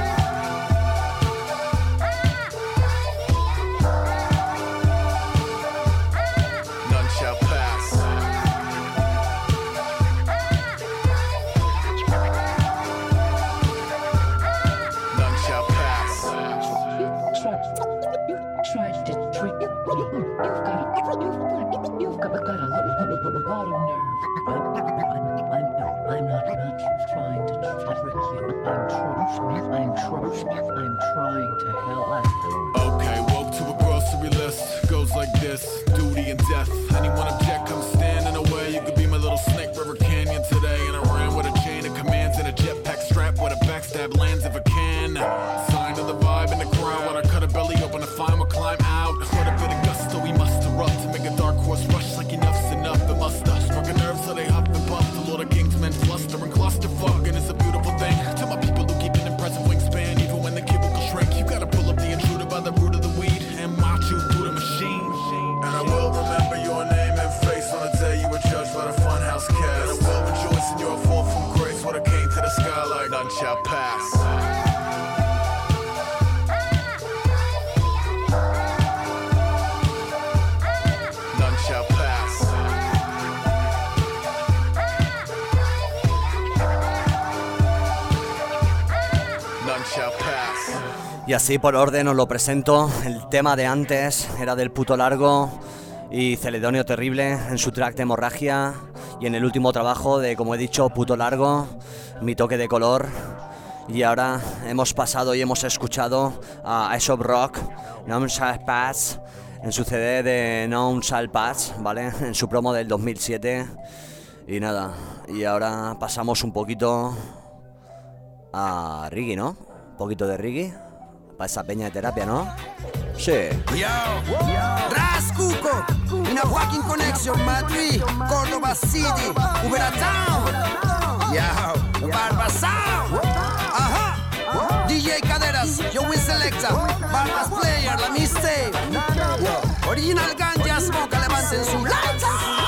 None shall pass. None shall pass. Tried to trick you. You've got a lot of nerve. I'm not trying to trick you. I'm trying to help. Okay, woke to a grocery list. Goes like this: duty and death. Anyone object, come stand in the way. You could be my little Snake River Canyon today. And I ran with a chain of commands and a jetpack strap where the backstab lands if I can. Sign of the vibe in the crowd when I cut a belly open to find what climb out. What a bit of gusto we must erupt to make a dark horse rush like enough's enough. It must have struck a nerve so they huff and puff. The Lord of Kings men fluster and clusterfuck, and it's a beautiful thing. To my people who keep an impressive wingspan, even when the cubicle shrink, you gotta pull up the intruder by the root of the weed and march you through the machine. And I will remember your name and face on the day you were judged by the funhouse cast. And I will rejoice in your fall from grace when it came to the sky like none shall pass. None shall pass. None shall pass. Y así por orden os lo presento. El tema de antes era del Puto Largo y Celedonio Terrible en su track de Hemorragia, y en el último trabajo de, como he dicho, Puto Largo, Mi Toque de Color. Y ahora hemos pasado y hemos escuchado a Aesop Rock, Non Shall Pass, en su CD de Non Shall Pass, ¿vale? En su promo del 2007. Y nada, y ahora pasamos un poquito a reggae, ¿no? Un poquito de reggae para esa peña de terapia, ¿no? Sí. Yo, Rascuco, in a walking connection, Madrid, Córdoba City, Ubera Town, yo, Barba Sound, DJ Caderas, yo win selector, Barba's player, let me say, yo, Original Ganja Smoke, levanten su lanza.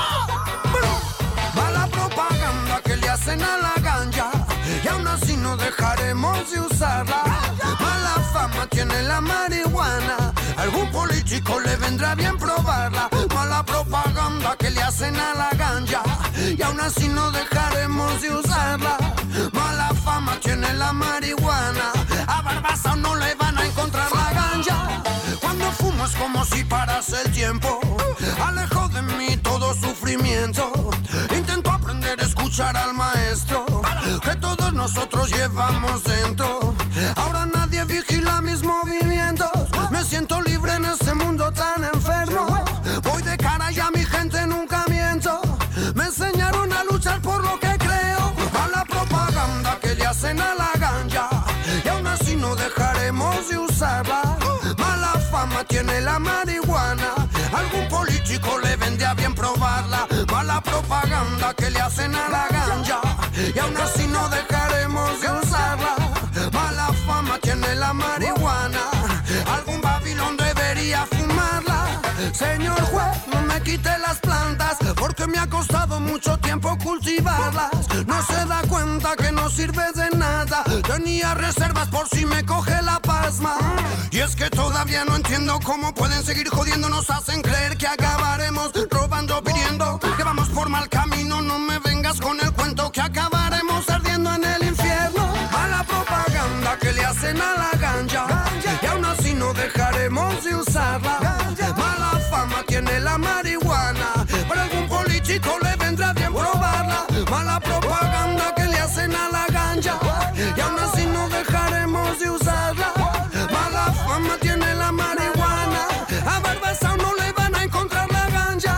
Va la propaganda que le hacen a la ganja y aún así no dejaremos de usarla. Mala fama tiene la marihuana, algún político le vendrá bien probarla. Mala propaganda que le hacen a la ganja y aún así no dejaremos de usarla. Mala fama tiene la marihuana, a Barbasao no le van a encontrar la ganja. Cuando fumo es como si parase el tiempo, alejo de mí todo sufrimiento. Intento aprender a escuchar al maestro que todos nosotros llevamos dentro. Ahora nadie vigila mis movimientos, me siento libre en este mundo tan enfermo. Voy de cara y a mi gente nunca miento, me enseñaron a luchar por lo que creo. A la propaganda que le hacen a la ganja y aún así no dejaremos de usarla. Mala fama tiene la marihuana, algún político le vende a bien probarla. Mala propaganda que le hacen a la ganja y aún así no dejaremos de usarla. Mala fama tiene la marihuana, algún Babilón debería fumarla. Señor juez, no me quite las plantas porque me ha costado mucho tiempo cultivarlas. No se da cuenta que no sirve de nada, tenía reservas por si me coge la pasma. Y es que todavía no entiendo cómo pueden seguir jodiendo. Nos hacen creer que acabaremos robando, pidiendo, que vamos por mal camino. No me vengas con el cuento que acabaremos ardiendo en el infierno. Mala propaganda que le hacen a la ganja y aún así no dejaremos de usarla. Mala fama tiene la marihuana, para algún político le vendrá bien probarla. Mala propaganda que le hacen a la ganja y aún así no dejaremos de usarla. Mala fama tiene la marihuana, a Barbasao no le van a encontrar la ganja.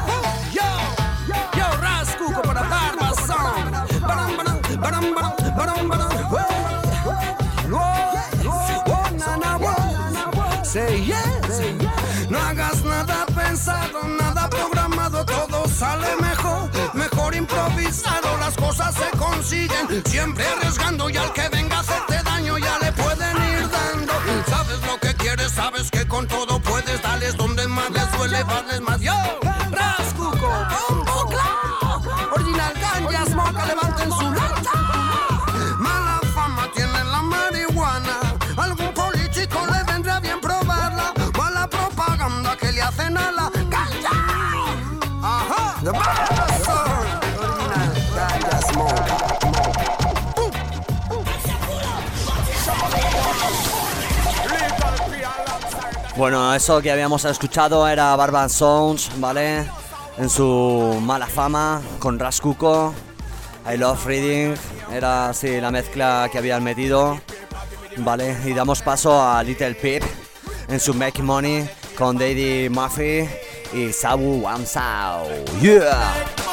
Yo, Rascuco para Barbasao. Baram, baram, baram, baram, baram, baram. Say yes. No hagas nada pensado, nada programado, todo sale mejor, mejor improvisado. Las cosas se consiguen, siempre arriesgando, y al que venga a hacerte daño ya le pueden ir dando. Sabes lo que quieres, sabes que con todo puedes, darles donde más les duele, darles más. Yo, Rascuco, Bombo Cloud, Original Ganja Smoke, levanten su lanza. Mala fama tiene la marihuana, algún político le vendrá bien probarla. Mala propaganda que le hacen a la ganja. Ajá, the Original Ganja Smoke. Bueno, eso que habíamos escuchado era Barban Sounds, ¿vale? En su Mala Fama con Rascuco. I Love Reading, era así la mezcla que habían metido, ¿vale? Y damos paso a Little Peep en su Make Money con Daddy Murphy y Sawu Wamsao. ¡Yeah!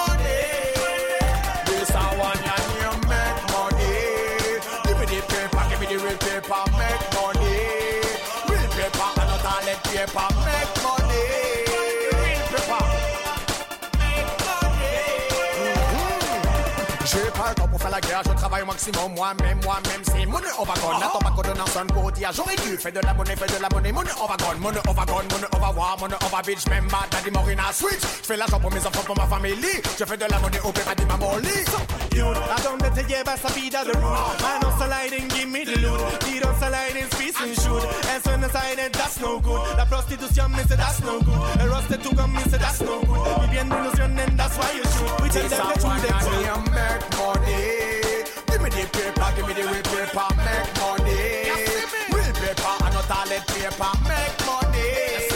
La guerre, je travaille au maximum, moi-même, c'est monnaie overgone. N'attends pas qu'on donne un son pour dire j'aurais dû faire de la monnaie, monnaie overgone, monnaie overwar, monnaie overbitch, même bad, daddy morina switch. Je fais l'argent pour mes enfants, pour ma famille. Je fais de la monnaie au pépé, dit ma molly. Dude, la donde te llevas a vida de rude. Manos al aire, give me the loot. Tiros al aire, speech and shoot. Eso en el aire, that's no good. La prostitución me dice that's no good. El roster to come me dice that's no good. Viviendo ilusiones, that's why you shoot. We take them to the truth. Make money. Give me the paper, give me the real paper, make money. Real paper, and not all that paper, make money.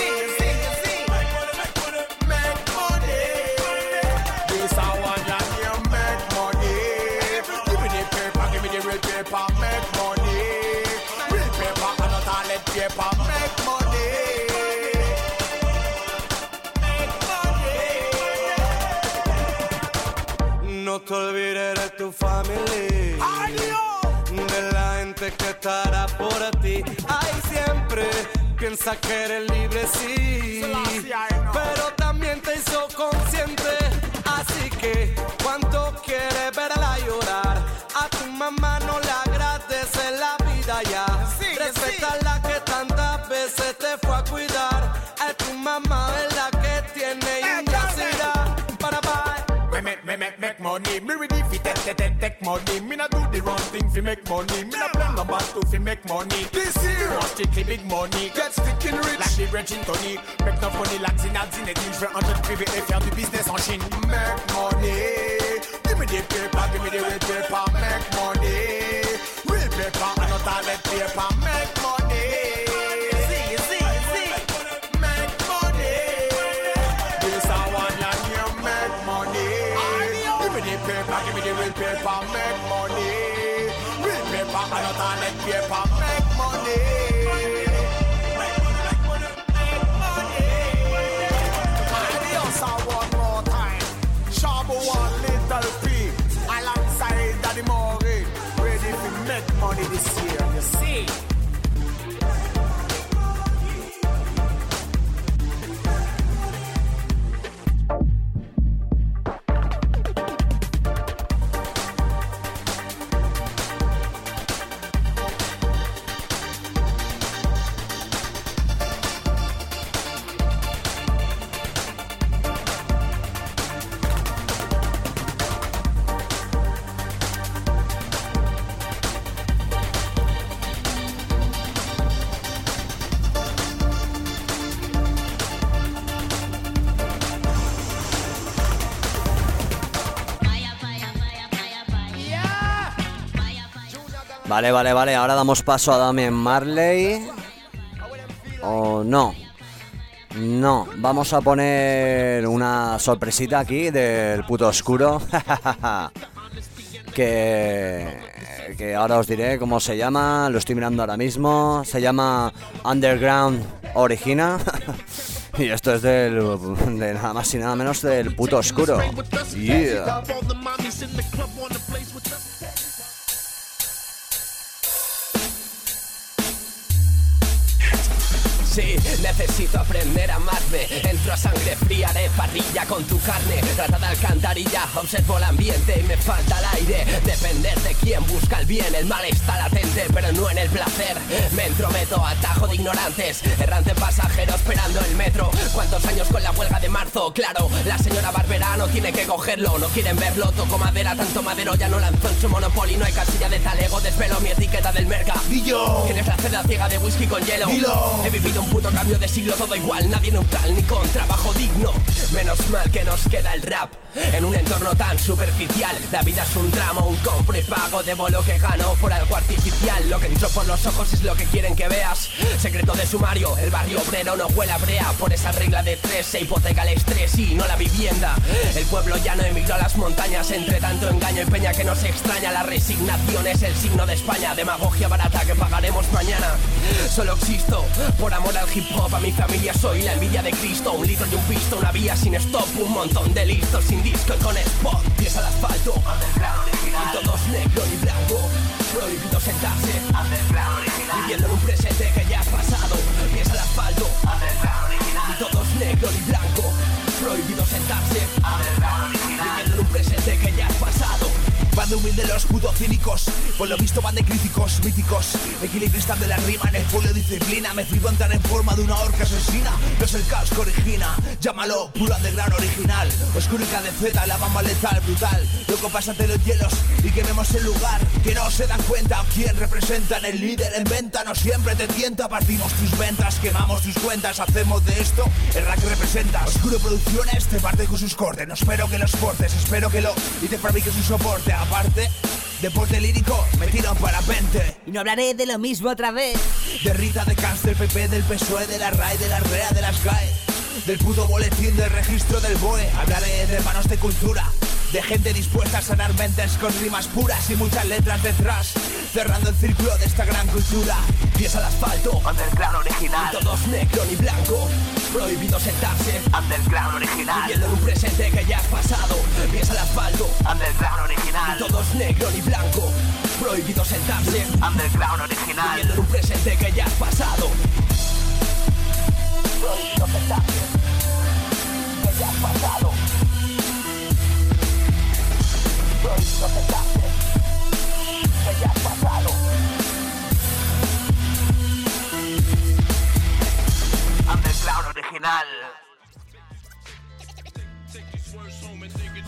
Make money. This I want ya here, make money. Give me the paper, give me the real paper, make money. Real paper, and not all that paper, make money. No te olvides de tu familia, de la gente que estará por ti. Ay, siempre piensa que eres libre, sí, pero también te hizo consciente. Así que, ¿cuánto quieres verla llorar? A tu mamá no le agradece la vida ya. Respeta la que tantas veces te fue a cuidar. A tu mamá es la ready fi take money. Me not do the wrong thing fi make money. Me not plan number 2 fi make money. This year, want strictly big money. Get sticking rich like the Virgin Tony. Make no money like Zinedine Zidane. Je vais entrer privé et faire du business en Chine. Make money. Give me the paper, give me the real paper. Make money. Real paper, and not toilet paper. Make money. See. Make money. This I want ya here. Make money. Give me the paper, give me the real paper. Make money. Real paper, and not toilet paper. Make money. One more time, Shabu one little P, alongside Daddy Mori, ready to make money this year, you see. Vale, ahora damos paso a Damian Marley. ¿O no? No, vamos a poner una sorpresita aquí del puto oscuro. que ahora os diré cómo se llama, lo estoy mirando ahora mismo. Se llama Underground Original. Y esto es de nada más y nada menos del puto oscuro. Yeah. Sí, necesito aprender a amarme. Entro a sangre fría, haré parrilla con tu carne. Rata de alcantarilla, observo el ambiente y me falta el aire. Depender de quién busca el bien. El mal está latente, pero no en el placer. Me entrometo, atajo de ignorantes. Errante pasajero esperando el metro. ¿Cuántos años con la huelga de marzo? Claro, la señora Barbera no tiene que cogerlo. No quieren verlo, toco madera, tanto madero ya no lanzó en su Monopoly. No hay casilla de talego, desvelo mi etiqueta del merca. Dillo. ¿Quieres la celda ciega de whisky con hielo? Dilo. He vivido un puto cambio de siglo, todo igual, nadie neutral ni con trabajo digno. Menos mal que nos queda el rap en un entorno tan superficial. La vida es un drama, un compro y pago. Debo lo que gano por algo artificial. Lo que entró por los ojos es lo que quieren que veas. Secreto de sumario, el barrio obrero no huele a brea. Por esa regla de 3 se hipoteca el estrés y no la vivienda. El pueblo ya no emigró a las montañas. Entre tanto engaño y peña que nos extraña. La resignación es el signo de España. Demagogia barata que pagaremos mañana. Solo existo por amor al hip hop. A mi familia soy la envidia de Cristo. Un litro y un pisto, una vía sin stop. Un montón de listos sin disco y con spot. Pies al asfalto, underground original. Y todos negro y blanco. Prohibido sentarse, underground original. Viviendo en un presente que ya has pasado. Pies al asfalto, underground original. Y todos negro y blanco. Prohibido sentarse, underground original. Viviendo en un presente que ya has pasado. Van de humilde los putos cínicos, por lo visto van de críticos, míticos. Equilibristas de la rima en el folio disciplina. Me flipo entrar en forma de una orca asesina. No es el caos que origina, llámalo puro underground original. Oscúrica de Z, la bamba letal, brutal. Loco, pásate los hielos y quememos el lugar. Que no se dan cuenta quién representan. El líder en venta no siempre te tienta. Partimos tus ventas, quemamos tus cuentas. Hacemos de esto el rap que representas. Oscuro Producciones te parte con sus cortes. No espero que los portes, espero que lo y te fabriques un soporte. Aparte, deporte lírico, me tiro en parapente. Y no hablaré de lo mismo otra vez. De Rita, de Camps, del PP, del PSOE, de la RAE, de la REA, de las GAE. Del puto boletín, del registro del BOE. Hablaré de manos de cultura, de gente dispuesta a sanar mentes con rimas puras y muchas letras detrás, cerrando el círculo de esta gran cultura. Pies al asfalto, underground original. Y todos negro ni blanco. Prohibido sentarse, underground original. Viviendo en un presente que ya has pasado. Pies al asfalto, underground original. Y todos negro ni blanco. Prohibido sentarse, underground original. Viviendo en un presente que ya has pasado. Prohibido sentarse, que ya has pasado. Prohibido sentarse, que ya has pasado. Underground original.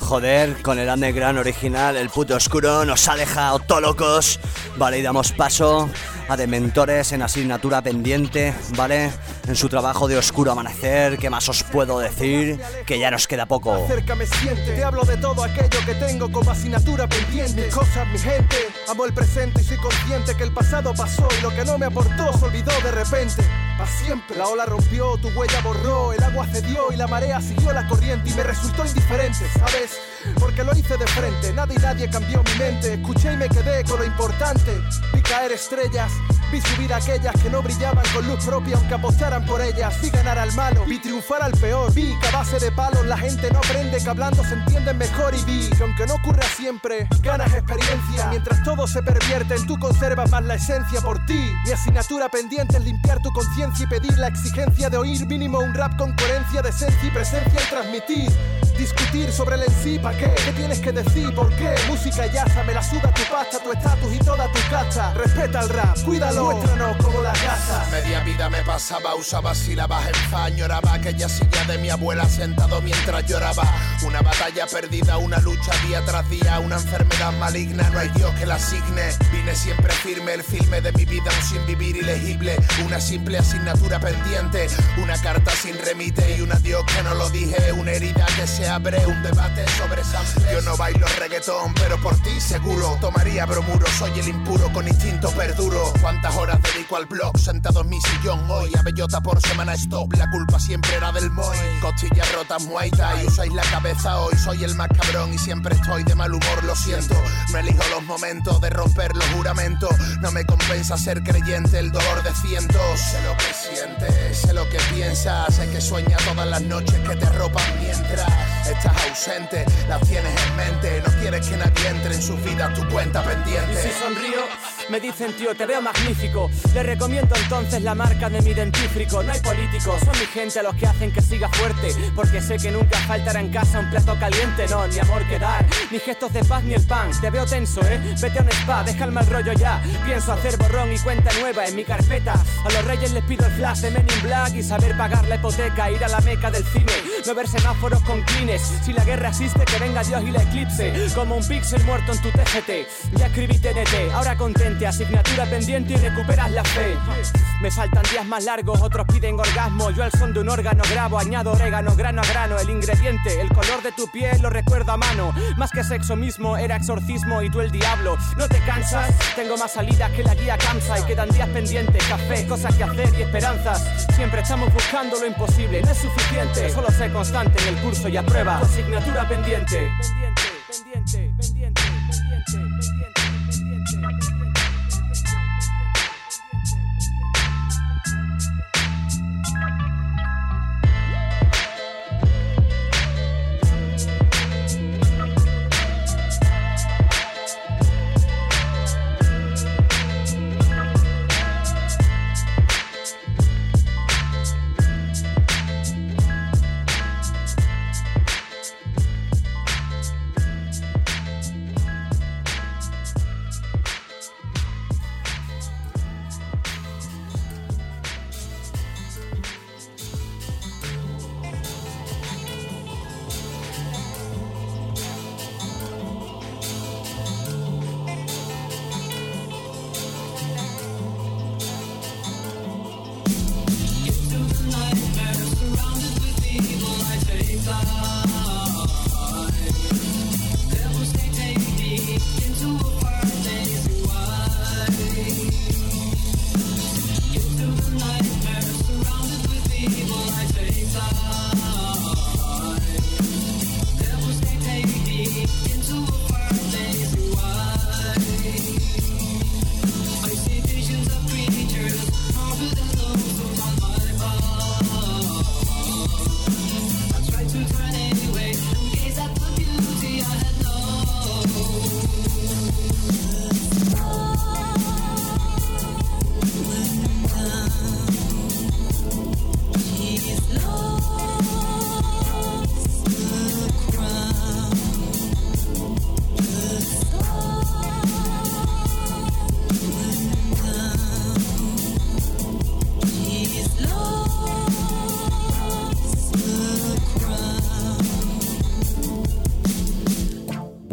joder, con el underground original, el puto oscuro nos ha dejado todo locos. Vale, y damos paso a Dementores en asignatura pendiente, ¿vale? En su trabajo de Oscuro Amanecer. ¿Qué más os puedo decir? Que ya nos queda poco. Cerca me siente, te hablo de todo aquello que tengo como asignatura pendiente. Mis cosas, mi gente, amo el presente y soy consciente que el pasado pasó y lo que no me aportó se olvidó de repente. Para siempre, la ola rompió, tu huella borró, el agua cedió y la marea siguió la corriente y me resultó indiferente, ¿sabes? Porque lo hice de frente, nada y nadie cambió mi mente. Escuché y me quedé con lo importante. Vi caer estrellas, vi subir aquellas que no brillaban con luz propia aunque apostaran por ellas. Vi ganar al malo, vi triunfar al peor. Vi que a base de palos la gente no aprende, que hablando se entienden mejor. Y vi que aunque no ocurra siempre, ganas experiencia. Mientras todo se pervierte, tú conservas más la esencia por ti. Mi asignatura pendiente es limpiar tu conciencia y pedir la exigencia de oír mínimo un rap con coherencia, decencia y presencia y transmitir. Discutir sobre el en sí, ¿pa' qué? ¿Qué tienes que decir? ¿Por qué? Música y asa, me la suda tu pasta, tu estatus y toda tu casta. Respeta el rap, cuídalo, muéstranos como las gasas. Media vida me pasaba, usaba sílabas en fa, lloraba aquella silla de mi abuela sentado mientras lloraba. Una batalla perdida, una lucha día tras día, una enfermedad maligna, no hay Dios que la asigne. Vine siempre firme, el filme de mi vida, un sin vivir ilegible, una simple asignatura pendiente, una carta sin remite y un adiós que no lo dije, una herida que se abre, un debate sobre sample. Yo no bailo reggaetón, pero por ti seguro tomaría bromuro, soy el impuro con instinto perduro. ¿Cuántas horas dedico al blog sentado en mi sillón hoy? A bellota por semana stop, la culpa siempre era del Moy. Costillas rotas, muaita y usáis la cabeza hoy. Soy el más cabrón y siempre estoy de mal humor, lo siento. No elijo los momentos de romper los juramentos, no me compensa ser creyente, el dolor de cientos. Sé lo que sientes, sé lo que piensas, sé que sueñas todas las noches que te arropan mientras estás ausente, las tienes en mente. No quieres que nadie entre en sus vidas, tu cuenta pendiente. Y si sonrío, me dicen tío, te veo magnífico. Les recomiendo entonces la marca de mi dentífrico. No hay políticos, son mi gente los que hacen que siga fuerte, porque sé que nunca faltará en casa un plato caliente. No, ni amor que dar, ni gestos de paz ni el pan. Te veo tenso, vete a un spa, deja el mal rollo ya. Pienso hacer borrón y cuenta nueva en mi carpeta. A los reyes les pido el flash de Men in Black y saber pagar la hipoteca, ir a la meca del cine, no ver semáforos con clines. Si la guerra existe, que venga Dios y la eclipse, como un píxel muerto en tu TGT. Ya escribí TNT, ahora contente, asignatura pendiente y recuperas la fe. Me faltan días más largos, otros piden orgasmo. Yo al son de un órgano grabo, añado orégano, grano a grano. El ingrediente, el color de tu piel lo recuerdo a mano. Más que sexo mismo, era exorcismo y tú el diablo. ¿No te cansas? Tengo más salidas que la guía Kamsa y quedan días pendientes, café, cosas que hacer y esperanzas. Siempre estamos buscando lo imposible, no es suficiente. Solo sé constante en el curso y aprueba. Tu asignatura pendiente. Pendiente, pendiente, pendiente, pendiente, pendiente.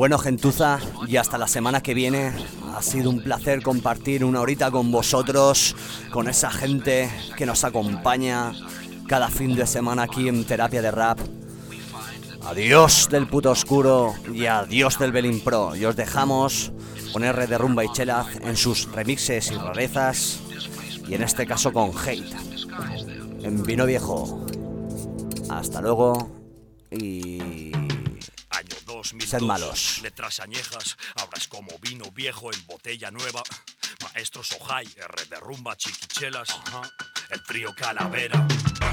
Bueno, gentuza, y hasta la semana que viene. Ha sido un placer compartir una horita con vosotros, con esa gente que nos acompaña cada fin de semana aquí en Terapia de Rap. Adiós del Puto Oscuro y adiós del Belín Pro. Y os dejamos con R de Rumba y Chelaz en sus remixes y rarezas, y en este caso con Hate en Vino Viejo. Hasta luego y Año 2002, sed malos. letras añejas, ahora es como vino viejo en botella nueva. Maestros Ojai, R de Rumba, Chiquichelas, el trío Calavera.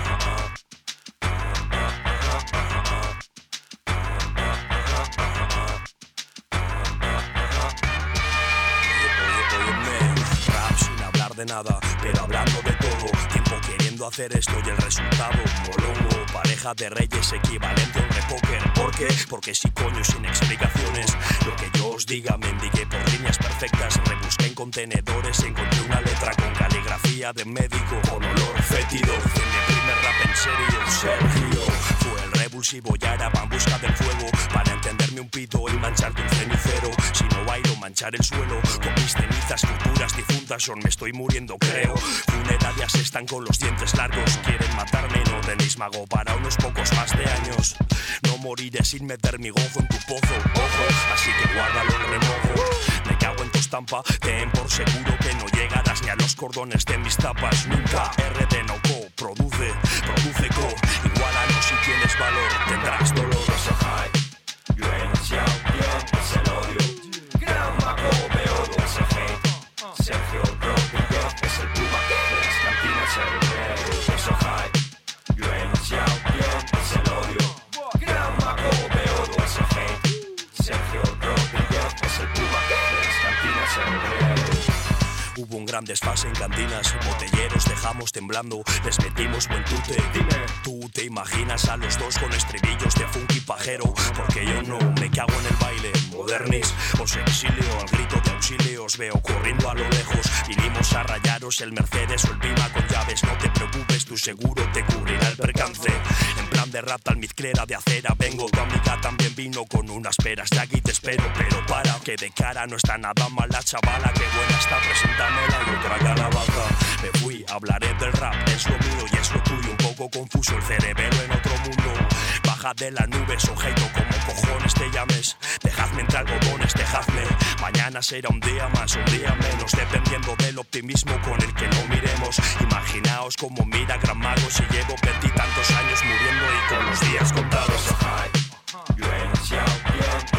Rap sin hablar de nada, pero hablando de todo. Tiempo queriendo hacer esto y el resultado molongo. Pareja de reyes equivalente a un repóker. ¿Por qué? Porque si coño sin explicaciones. Lo que yo os diga me endigué por líneas perfectas. Rebusqué en contenedores, encontré una letra con caligrafía de médico, con olor fétido. Hice mi primer rap en serio, Sergio. Fue el revulsivo, ya era en busca del fuego. Para entenderme un pito y mancharte un cenicero. Si no bailo, manchar el suelo. Con mis cenizas futuras difuntas son, me estoy muriendo creo. Funerarias están con los dientes largos. Quieren matarme, no tenéis mago para unos pocos más de años. No moriré sin meter mi gozo en tu pozo, ojo, así que guárdalo en remojo. Me cago en tu estampa, ten por seguro que no llegarás ni a los cordones de mis tapas. Nunca RD no co, produce co. Igualanos si tienes valor, tendrás dolor. Eso high, yo he iniciado bien, es el odio. Gran mago, beodo, ese hate. Sergio Rodríguez es el puma de las cantinas RD. Eso high, yo he iniciado bien, es el odio. Gran mago, beodo, ese hate. Sergio Rodríguez es el puma de las cantinas RD. Hubo un gran desfase en cantinas, botelleros dejamos temblando, les metimos buen tute. Dime, ¿tú te imaginas a los dos con estribillos de funky pajero? Porque yo no me cago en el baile, modernis, os exilio al grito de auxilio, os veo corriendo a lo lejos. Vinimos a rayaros el Mercedes o el Pima con llaves, no te preocupes, tu seguro te cubrirá el percance. En plan de rap almizclera de acera vengo, tu amiga también vino con unas peras, ya aquí te espero, pero para, que de cara no está nada mal la chavala, que buena está, presentámela y otra calabaza. Me fui, hablaré del rap, es lo mío y es lo tuyo, un poco confuso el cerebelo en otro mundo. Baja de la nube, sujeto como cojones te llames. Dejadme entre algodones, dejadme. Mañana será un día más, un día menos, dependiendo del optimismo con el que lo miremos. Imaginaos como mira Gran Mago si llevo 20 y tantos años muriendo y con los días contados. Yo he iniciado bien.